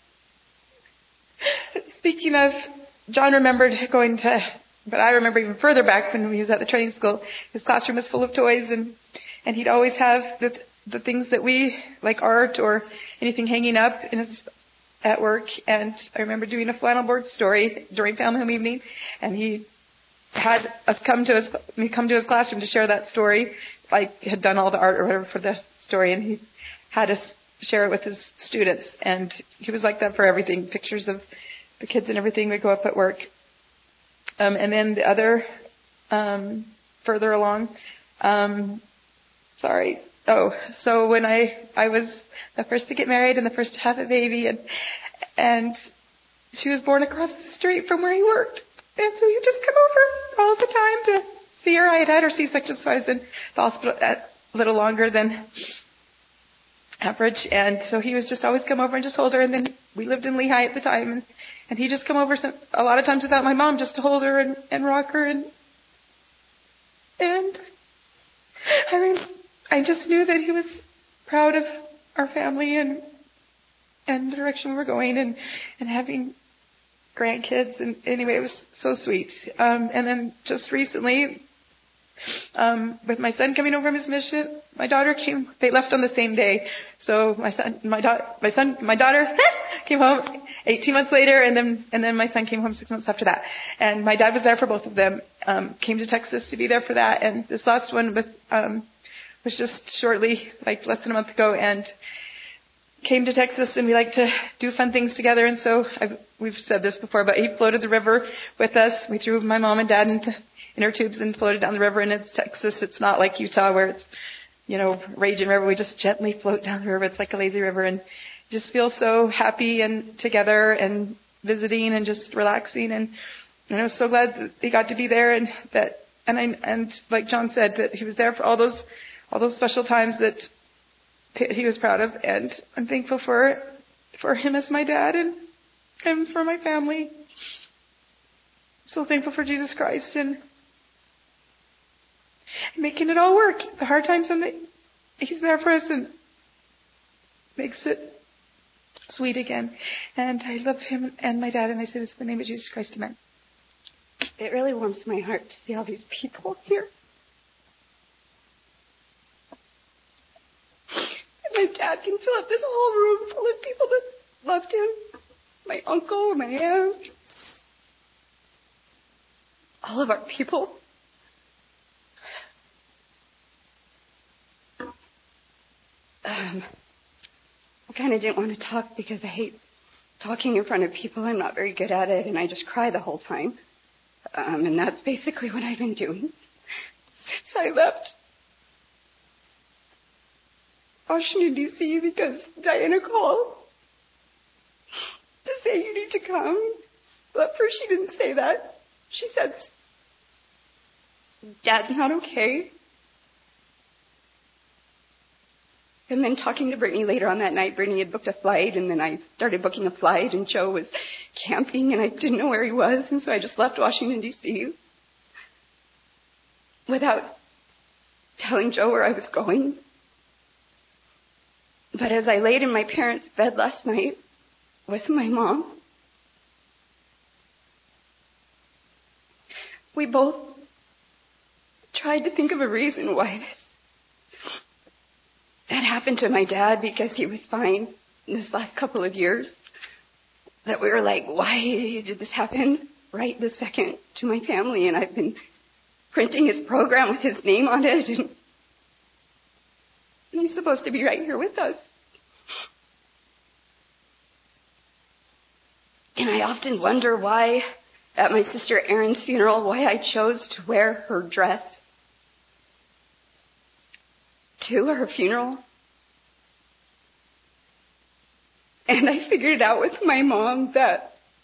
Speaking of, John remembered going to, but I remember even further back when he was at the training school, his classroom was full of toys, and, and he'd always have the the things that we, like art or anything hanging up in his, at work. And I remember doing a flannel board story during family home evening, and he had us come to his, me come to his classroom to share that story. I had done all the art or whatever for the story, and he had us share it with his students. And he was like that for everything. Pictures of the kids and everything would go up at work. Um, and then the other, um, further along, um, sorry. Oh, so when I, I was the first to get married and the first to have a baby, and, and she was born across the street from where he worked. And so he'd just come over all the time to see her. I had had her C-section, so I was in the hospital a little longer than average. And so he was just always come over and just hold her. And then we lived in Lehigh at the time. And, and he'd just come over some, a lot of times without my mom, just to hold her and, and rock her. And, and I mean, I just knew that he was proud of our family and and the direction we were going, and, and having grandkids. And anyway, it was so sweet. Um, and then just recently, um, with my son coming over from his mission, my daughter came. They left on the same day. So my son, my daughter, my son, my daughter came home eighteen months later, and then and then my son came home six months after that. And my dad was there for both of them. Um, came to Texas to be there for that. And this last one with um. was just shortly, like less than a month ago, and came to Texas, and we like to do fun things together. And so I've, we've said this before, but he floated the river with us. We threw my mom and dad into inner tubes and floated down the river. And it's Texas. It's not like Utah where it's, you know, raging river. We just gently float down the river. It's like a lazy river, and just feel so happy and together and visiting and just relaxing. And, and I was so glad that he got to be there, and that, and I, and like John said, that he was there for all those all those special times that he was proud of. And I'm thankful for for him as my dad, and and for my family. So thankful for Jesus Christ and making it all work. The hard times, and he's there for us and makes it sweet again. And I love him and my dad, and I say this in the name of Jesus Christ, amen. It really warms my heart to see all these people here. My dad can fill up this whole room full of people that loved him. My uncle, my aunt. All of our people. Um, I kind of didn't want to talk because I hate talking in front of people. I'm not very good at it, and I just cry the whole time. Um, and that's basically what I've been doing since I left Washington, D C because Diana called to say you need to come. But first she didn't say that. She said, Dad's not okay. And then talking to Brittany later on that night, Brittany had booked a flight, and then I started booking a flight, and Joe was camping, and I didn't know where he was, and so I just left Washington, D C without telling Joe where I was going. But as I laid in my parents' bed last night with my mom, we both tried to think of a reason why this had happened to my dad, because he was fine in this last couple of years. That we were like, why did this happen right this second to my family? And I've been printing his program with his name on it, and he's supposed to be right here with us. And I often wonder why, at my sister Erin's funeral, why I chose to wear her dress to her funeral. And I figured it out with my mom that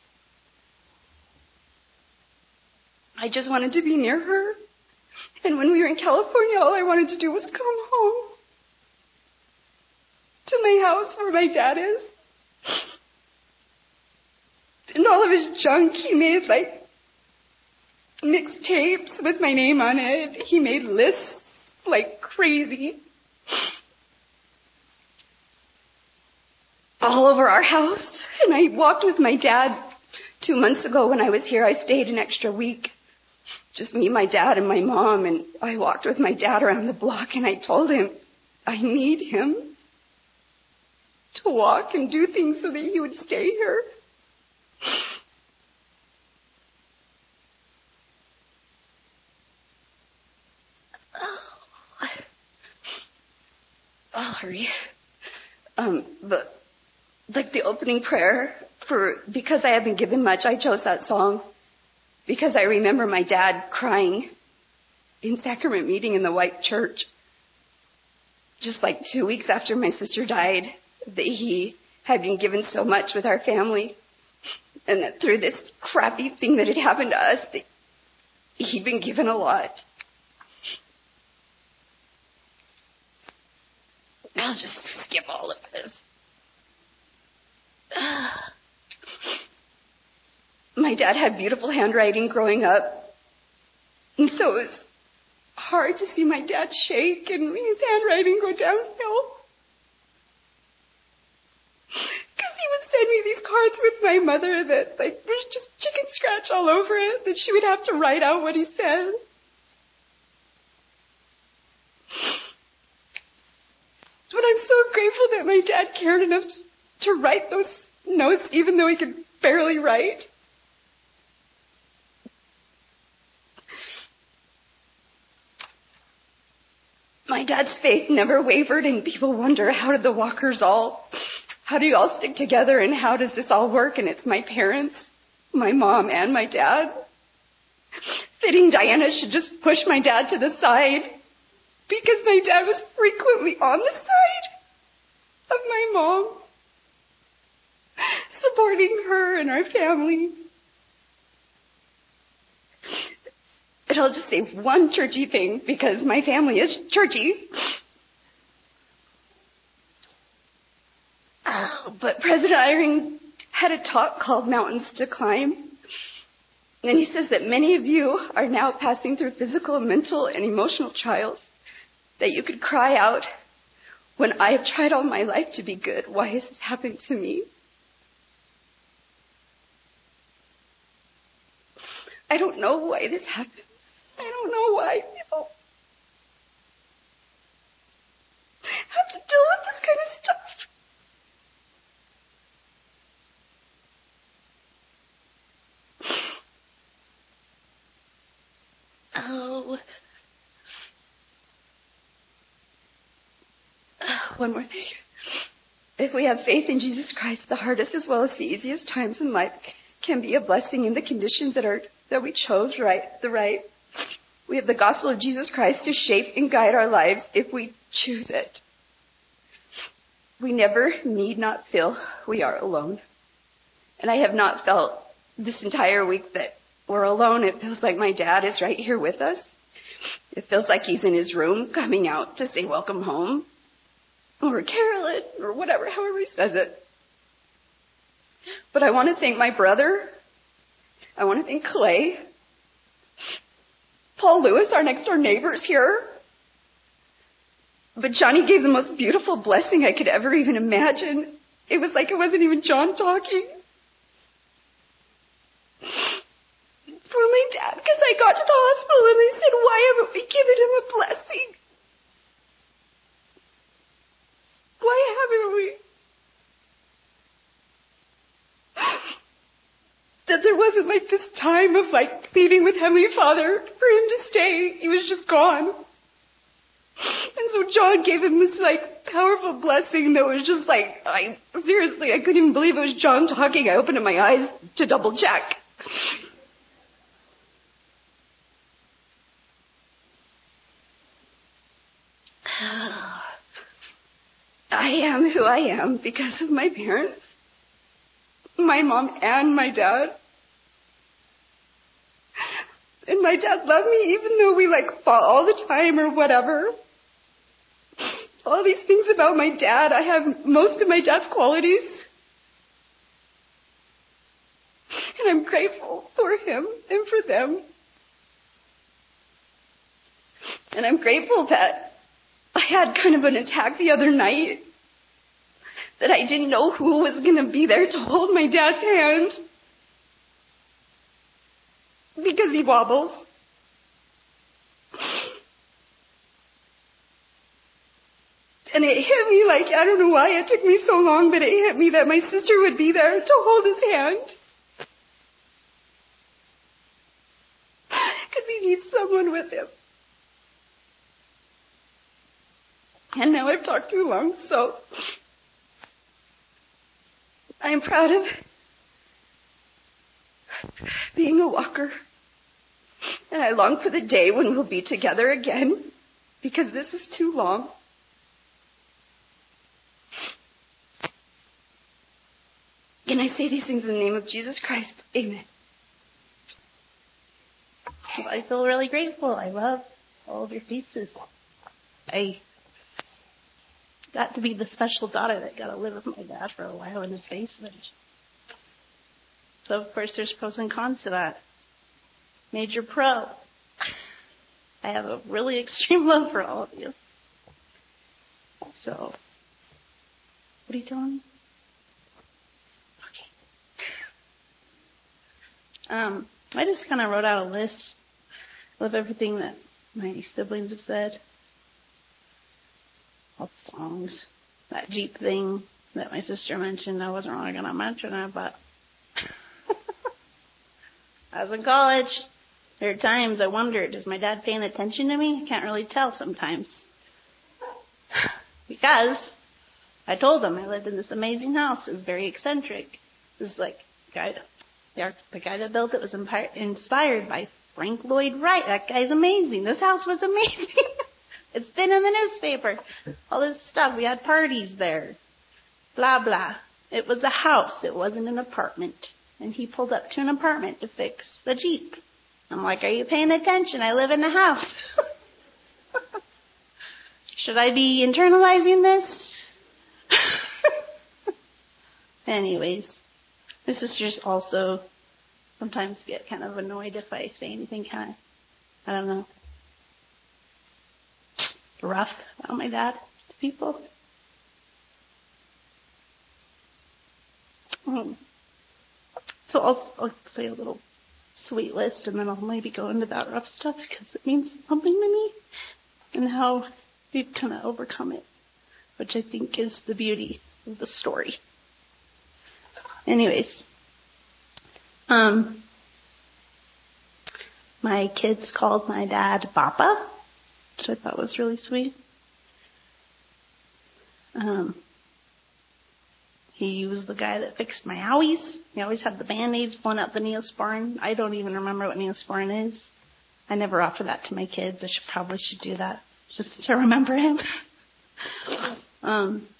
I just wanted to be near her. And when we were in California, all I wanted to do was come home to my house where my dad is. And all of his junk, he made like mixtapes with my name on it. He made lists like crazy. All over our house. And I walked with my dad two months ago when I was here. I stayed an extra week. Just me, my dad, and my mom. And I walked with my dad around the block and I told him I need him to walk and do things so that he would stay here. Oh, I'll hurry. Um, but like the opening prayer for Because I Have Been Given Much, I chose that song because I remember my dad crying in sacrament meeting in the white church just like two weeks after my sister died, that he had been given so much with our family, and that through this crappy thing that had happened to us, that he'd been given a lot. I'll just skip all of this. My dad had beautiful handwriting growing up, and so it was hard to see my dad shake and his handwriting go downhill. Because he would send me these cards with my mother that like there's just chicken scratch all over it, that she would have to write out what he said. But I'm so grateful that my dad cared enough to, to write those notes even though he could barely write. My dad's faith never wavered, and people wonder, how did the Walkers all, how do you all stick together, and how does this all work? And it's my parents, my mom, and my dad. Fitting Diana should just push my dad to the side, because my dad was frequently on the side of my mom, supporting her and our family. And I'll just say one churchy thing, because my family is churchy. Oh, but President Eyring had a talk called Mountains to Climb. And he says that many of you are now passing through physical, mental, and emotional trials, that you could cry out, when I have tried all my life to be good, why has this happened to me? I don't know why this happens. I don't know why people have to deal with this kind of stuff. Oh. oh. One more thing. If we have faith in Jesus Christ, the hardest as well as the easiest times in life can be a blessing in the conditions that are that we chose right, the right. We have the gospel of Jesus Christ to shape and guide our lives if we choose it. We never need not feel we are alone. And I have not felt this entire week that we're alone. It feels like my dad is right here with us. It feels like he's in his room coming out to say welcome home, or Carolyn, or whatever, however he says it. But I want to thank my brother. I want to thank Clay. Paul Lewis, our next door neighbors here. But Johnny gave the most beautiful blessing I could ever even imagine. It was like it wasn't even John talking. For my dad, because I got to the hospital and they said, why haven't we given him a blessing? Why haven't we? That there wasn't like this time of like pleading with Heavenly Father for him to stay. He was just gone. And so John gave him this like powerful blessing that was just like, I seriously, I couldn't even believe it was John talking. I opened my eyes to double check. I am who I am because of my parents, my mom and my dad. And my dad loved me even though we like fought all the time or whatever. All these things about my dad, I have most of my dad's qualities. And I'm grateful for him and for them. And I'm grateful that I had kind of an attack the other night. That I didn't know who was going to be there to hold my dad's hand. Because he wobbles. And it hit me like, I don't know why it took me so long, but it hit me that my sister would be there to hold his hand. Because he needs someone with him. And now I've talked too long, so I'm proud of being a walker. And I long for the day when we'll be together again, because this is too long. And I say these things in the name of Jesus Christ. Amen. Well, I feel really grateful. I love all of your faces. I got to be the special daughter that got to live with my dad for a while in his basement. So, of course, there's pros and cons to that. Major pro. I have a really extreme love for all of you. So, what are you telling me? Okay. Um, I just kind of wrote out a list of everything that my siblings have said. All the songs. That Jeep thing that my sister mentioned, I wasn't really going to mention it, but I was in college. There are times I wondered, is my dad paying attention to me? I can't really tell sometimes. Because I told him I lived in this amazing house. It was very eccentric. It was like, guy, the, the guy that built it was impi- inspired by Frank Lloyd Wright. That guy's amazing. This house was amazing. It's been in the newspaper. All this stuff. We had parties there. Blah, blah. It was a house. It wasn't an apartment. And he pulled up to an apartment to fix the Jeep. I'm like, are you paying attention? I live in the house. Should I be internalizing this? Anyways, my sisters also sometimes get kind of annoyed if I say anything kind of, I don't know, rough about my dad to people. Um, so I'll, I'll say a little sweet list, and then I'll maybe go into that rough stuff because it means something to me and how we've kind of overcome it, which I think is the beauty of the story. Anyways, um, my kids called my dad Papa, which I thought was really sweet. Um, He was the guy that fixed my owies. He always had the Band-Aids pulling out the Neosporin. I don't even remember what Neosporin is. I never offer that to my kids. I should probably should do that just to remember him. um,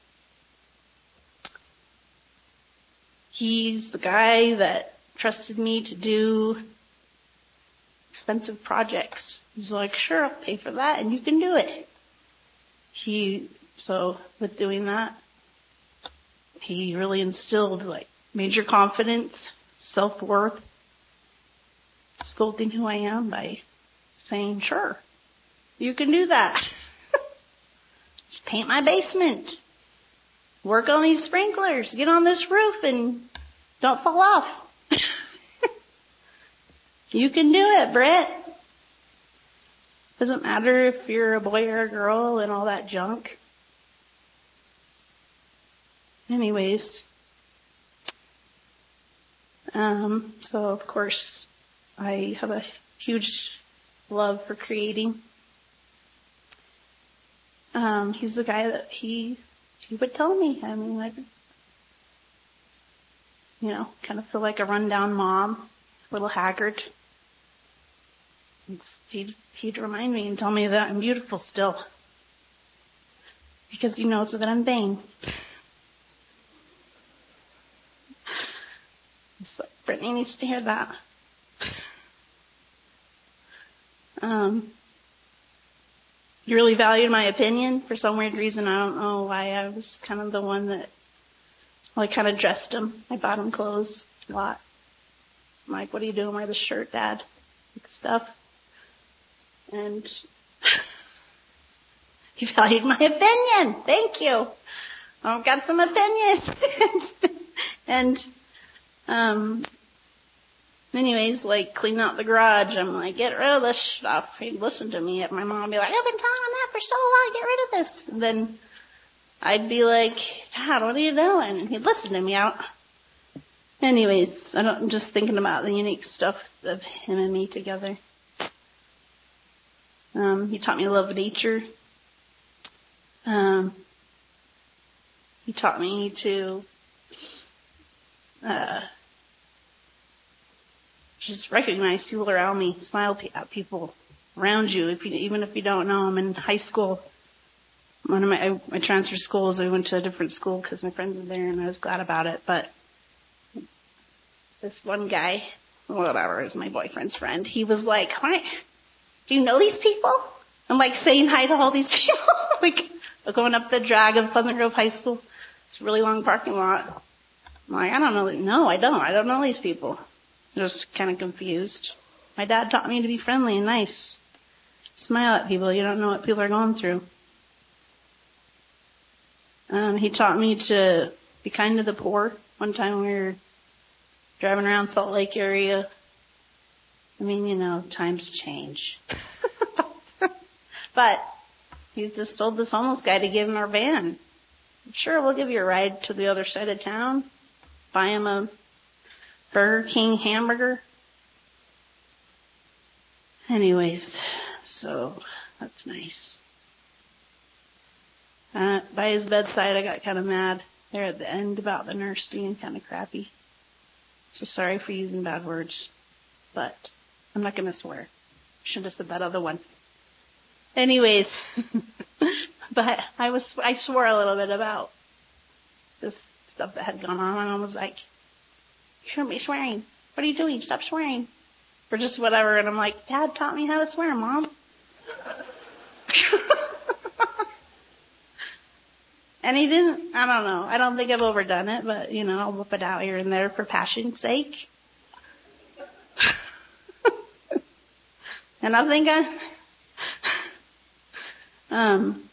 he's the guy that trusted me to do expensive projects. He's like, sure, I'll pay for that, and you can do it. He so with doing that, he really instilled like major confidence, self-worth, sculpting who I am by saying, sure, you can do that. Just paint my basement. Work on these sprinklers. Get on this roof and don't fall off. You can do it, Brett. Doesn't matter if you're a boy or a girl and all that junk. Anyways, um, so of course I have a huge love for creating. Um, he's the guy that he he would tell me. I mean, I, you know, kind of feel like a rundown mom, a little haggard. He'd, he'd remind me and tell me that I'm beautiful still, because he knows that I'm vain. So Brittany needs to hear that. Um, he really valued my opinion for some weird reason. I don't know why. I was kind of the one that, well, I kind of dressed him. I bought him clothes a lot. I'm like, what are you doing with this shirt, Dad? Like stuff. And he valued my opinion. Thank you. I've got some opinions. and, um, anyways, like, clean out the garage. I'm like, get rid of this stuff. He'd listen to me. My mom would be like, I've been telling him that for so long. Get rid of this. And then I'd be like, Dad, what are you doing? And he'd listen to me out. Anyways, I don't, I'm just thinking about the unique stuff of him and me together. Um, he taught me to love nature. Um, he taught me to uh, just recognize people around me, smile at people around you, if you, even if you don't know them. In high school, one of my I, I transferred schools. I went to a different school because my friends were there, and I was glad about it. But this one guy, whatever, is my boyfriend's friend. He was like, "Hi, do you know these people?" I'm like saying hi to all these people, like going up the drag of Pleasant Grove High School. It's a really long parking lot. I'm like, I don't know. No, I don't. I don't know these people. Just kind of confused. My dad taught me to be friendly and nice. Smile at people. You don't know what people are going through. Um, he taught me to be kind to the poor. One time we were driving around Salt Lake area. I mean, you know, times change. But he just told this homeless guy to give him our van. Sure, we'll give you a ride to the other side of town. Buy him a Burger King hamburger. Anyways, so that's nice. Uh, by his bedside, I got kind of mad there at the end about the nurse being kind of crappy. So sorry for using bad words, but I'm not going to swear. Should have said that other one. Anyways, but I was I swore a little bit about this stuff that had gone on. My mom was like, "You shouldn't be swearing. What are you doing? Stop swearing." Or just whatever. And I'm like, Dad taught me how to swear, Mom. And he didn't, I don't know. I don't think I've overdone it, but, you know, I'll whip it out here and there for passion's sake. And I think I, um,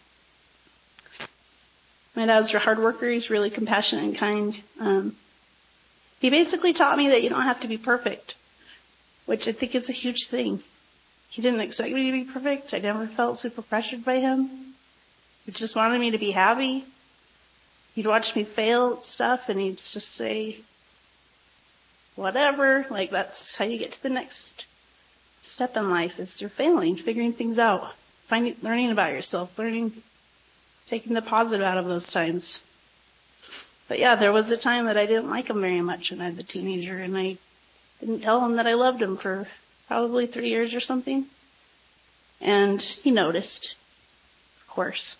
my dad's a hard worker. He's really compassionate and kind. Um, he basically taught me that you don't have to be perfect, which I think is a huge thing. He didn't expect me to be perfect. I never felt super pressured by him. He just wanted me to be happy. He'd watch me fail at stuff, and he'd just say, whatever. Like, that's how you get to the next step in life, is through failing, figuring things out, finding, learning about yourself, learning, taking the positive out of those times. But yeah, there was a time that I didn't like him very much when I was a teenager, and I didn't tell him that I loved him for probably three years or something. And he noticed, of course.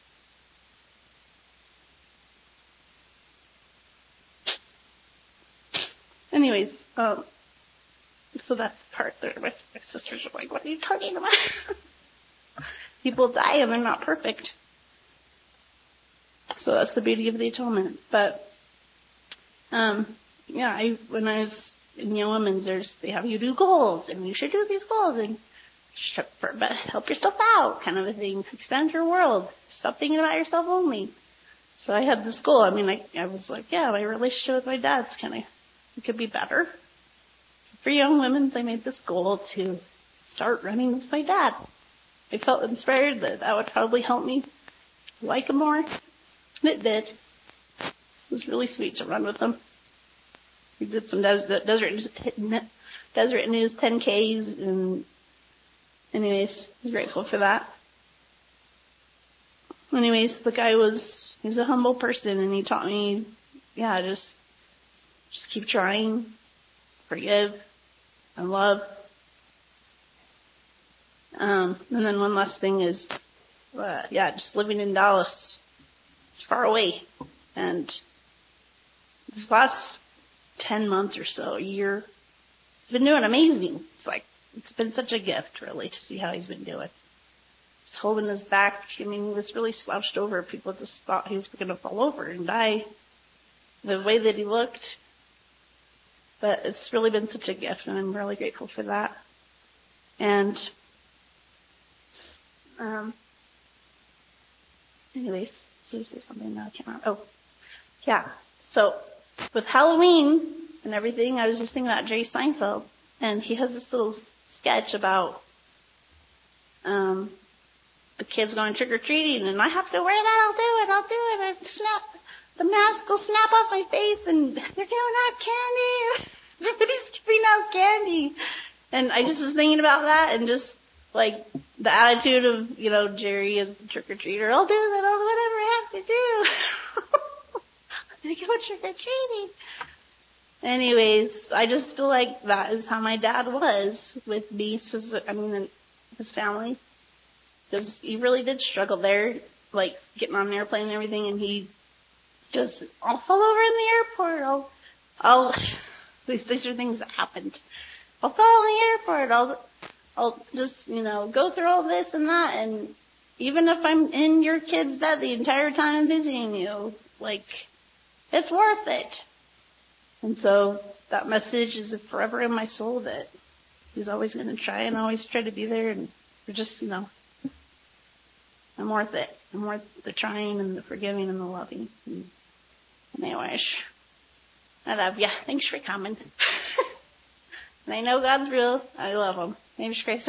Anyways, um, so that's the part that my, my sisters are like, what are you talking about? People die and they're not perfect. So that's the beauty of the atonement. But, um, yeah, I, when I was in Young Women's, there's, they have you do goals, and you should do these goals, and help yourself out, kind of a thing. Expand your world. Stop thinking about yourself only. So I had this goal. I mean, I, I was like, yeah, my relationship with my dad's kind of, it could be better. So for Young Women's, I made this goal to start running with my dad. I felt inspired that that would probably help me like him more. And it did. It was really sweet to run with him. We did some desert, desert, desert news ten Ks, and anyways, I was grateful for that. Anyways, the guy was, he's a humble person, and he taught me, yeah, just, just keep trying, forgive, and love. Um, and then one last thing is, uh, yeah, just living in Dallas. It's far away, and this last ten months or so, a year, it's been doing amazing. It's like it's been such a gift, really, to see how he's been doing. He's holding his back. I mean, he was really slouched over. People just thought he was going to fall over and die the way that he looked. But it's really been such a gift, and I'm really grateful for that. And um, anyways, so you say something now I can't remember. Oh, yeah. So with Halloween and everything, I was just thinking about Jerry Seinfeld, and he has this little sketch about um, the kids going trick or treating, and I have to wear that. I'll do it. I'll do it. I snap the mask will snap off my face, and they're giving out candy. Everybody's giving out candy, and I just was thinking about that, and just like the attitude of, you know, Jerry as the trick or treater. I'll do that. I'll do whatever I have to do. I'm gonna go trick or treating. Anyways, I just feel like that is how my dad was with me. I mean, his family, because he really did struggle there, like getting on an airplane and everything, and he just, I'll fall over in the airport. I'll, I'll, these, these are things that happened. I'll fall in the airport. I'll, I'll just, you know, go through all this and that, and even if I'm in your kid's bed the entire time I'm visiting you, like, it's worth it. And so that message is forever in my soul that he's always going to try and always try to be there, and we're just, you know, I'm worth it. I'm worth the trying and the forgiving and the loving. And anyway, I love you. Thanks for coming. And I know God's real. I love him. Name's Grace.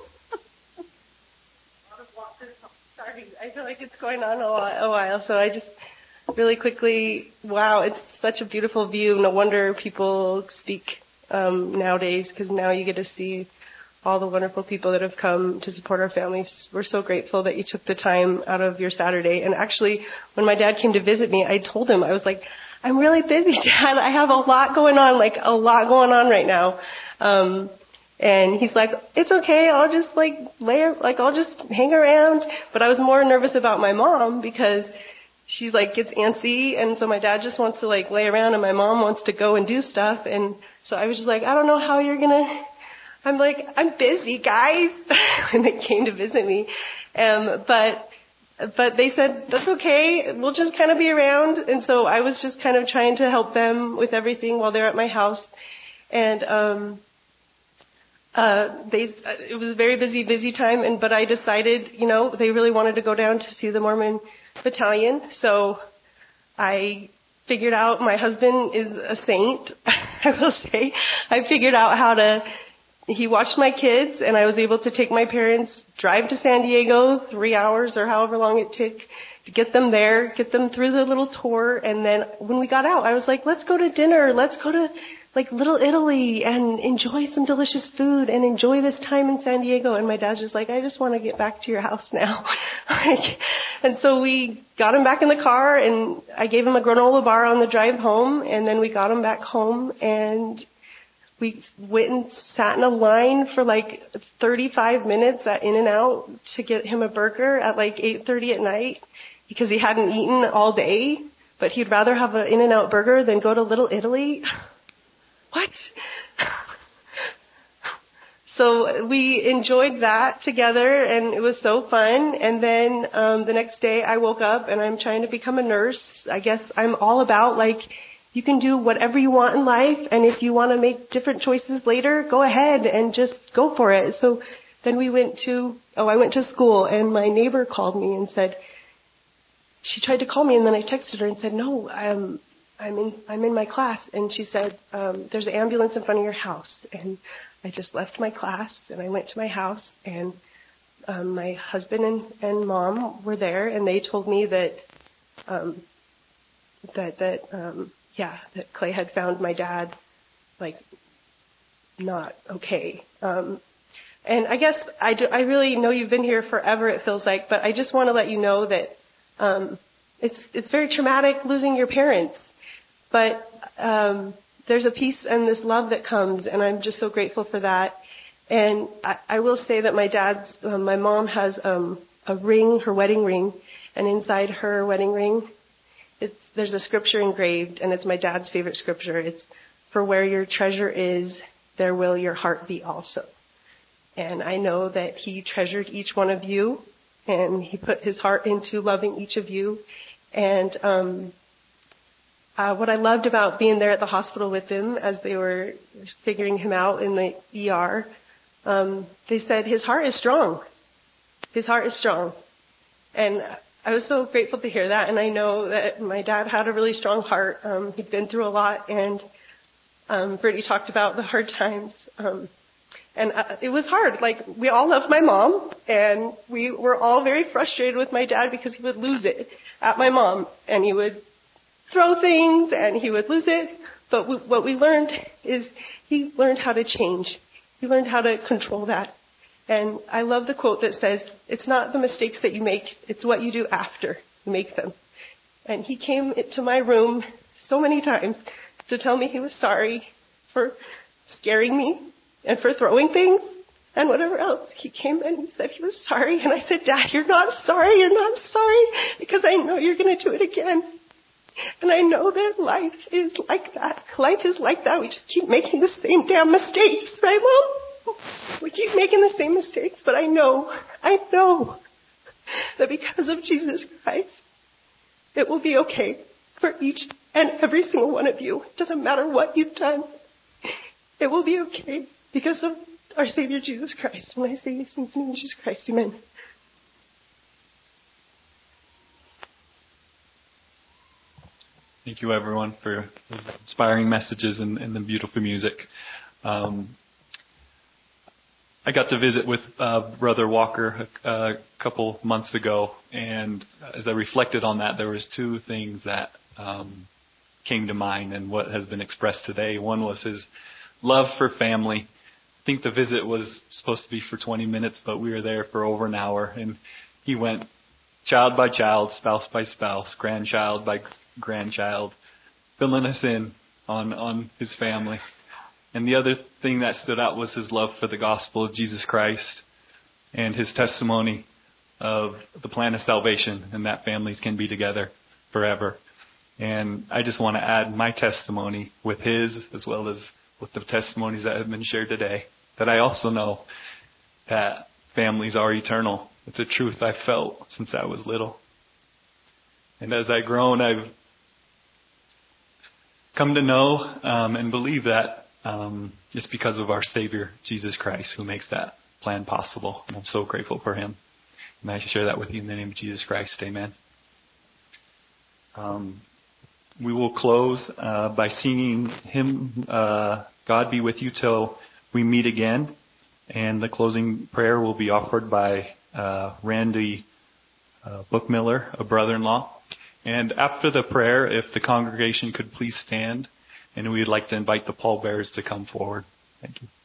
Sorry, I feel like it's going on a while, a while, so I just really quickly, wow, it's such a beautiful view. No wonder people speak um, nowadays, because now you get to see all the wonderful people that have come to support our families. We're so grateful that you took the time out of your Saturday. And actually, when my dad came to visit me, I told him, I was like, I'm really busy, Dad. I have a lot going on, like a lot going on right now. Um, and he's like, it's okay. I'll just like lay, like I'll just hang around. But I was more nervous about my mom, because she's like gets antsy, and so my dad just wants to like lay around, and my mom wants to go and do stuff. And so I was just like, I don't know how you're gonna. I'm like, I'm busy, guys. When they came to visit me, um, but but they said that's okay. We'll just kind of be around. And so I was just kind of trying to help them with everything while they're at my house. And um, uh, they it was a very busy, busy time. And but I decided, you know, they really wanted to go down to see the Mormon Battalion, so I figured out, my husband is a saint, I will say. I figured out how to, he watched my kids, and I was able to take my parents, drive to San Diego, three hours or however long it took, to get them there, get them through the little tour, and then when we got out, I was like, let's go to dinner, let's go to like Little Italy and enjoy some delicious food and enjoy this time in San Diego. And my dad's just like, I just want to get back to your house now. like, and so we got him back in the car, and I gave him a granola bar on the drive home, and then we got him back home, and we went and sat in a line for like thirty-five minutes at In-N-Out to get him a burger at like eight thirty at night, because he hadn't eaten all day, but he'd rather have an In-N-Out burger than go to Little Italy. What? So we enjoyed that together, and it was so fun. And then um, the next day I woke up, and I'm trying to become a nurse. I guess I'm all about, like, you can do whatever you want in life, and if you want to make different choices later, go ahead and just go for it. So then we went to, oh, I went to school, and my neighbor called me and said, she tried to call me, and then I texted her and said, no, I'm I'm in I'm in my class. And she said, um, there's an ambulance in front of your house. And I just left my class, and I went to my house, and um, my husband and, and mom were there, and they told me that um, that that um, yeah that Clay had found my dad like not okay. Um, and I guess I do, I really know you've been here forever, it feels like, but I just want to let you know that um, it's it's very traumatic losing your parents. But um, there's a peace and this love that comes, and I'm just so grateful for that. And I, I will say that my dad's, uh, my mom has um, a ring, her wedding ring, and inside her wedding ring, it's, there's a scripture engraved, and it's my dad's favorite scripture. It's, for where your treasure is, there will your heart be also. And I know that he treasured each one of you, and he put his heart into loving each of you. And um, uh, what I loved about being there at the hospital with him as they were figuring him out in the E R, um, they said his heart is strong. His heart is strong. And I was so grateful to hear that. And I know that my dad had a really strong heart. Um, he'd been through a lot, and um, Brittany talked about the hard times. Um, and uh, it was hard. Like, we all loved my mom, and we were all very frustrated with my dad because he would lose it at my mom. And he would throw things, and he would lose it. But we, what we learned is he learned how to change. He learned how to control that. And I love the quote that says, it's not the mistakes that you make, it's what you do after you make them. And he came into my room so many times to tell me he was sorry for scaring me and for throwing things and whatever else. He came and he said he was sorry. And I said, Dad, you're not sorry, you're not sorry, because I know you're going to do it again. And I know that life is like that. Life is like that. We just keep making the same damn mistakes, right, Mom? We keep making the same mistakes, but I know, I know that because of Jesus Christ, it will be okay for each and every single one of you. It doesn't matter what you've done. It will be okay because of our Savior Jesus Christ. And I say these things in Jesus Christ, amen. Thank you, everyone, for those inspiring messages and, and the beautiful music. Um, I got to visit with uh, Brother Walker a, a couple months ago, and as I reflected on that, there was two things that um, came to mind and what has been expressed today. One was his love for family. I think the visit was supposed to be for twenty minutes, but we were there for over an hour, and he went child by child, spouse by spouse, grandchild by grandchild, filling us in on, on his family. And the other thing that stood out was his love for the gospel of Jesus Christ and his testimony of the plan of salvation and that families can be together forever. And I just want to add my testimony with his as well as with the testimonies that have been shared today, that I also know that families are eternal. It's a truth I've felt since I was little. And as I've grown, I've come to know um, and believe that Um, it's because of our Savior, Jesus Christ, who makes that plan possible. And I'm so grateful for him. And I share that with you in the name of Jesus Christ. Amen. Um, we will close uh, by singing hymn, uh, God Be With You Till We Meet Again. And the closing prayer will be offered by uh, Randy uh, Bookmiller, a brother-in-law. And after the prayer, if the congregation could please stand. And we'd like to invite the pallbearers to come forward. Thank you.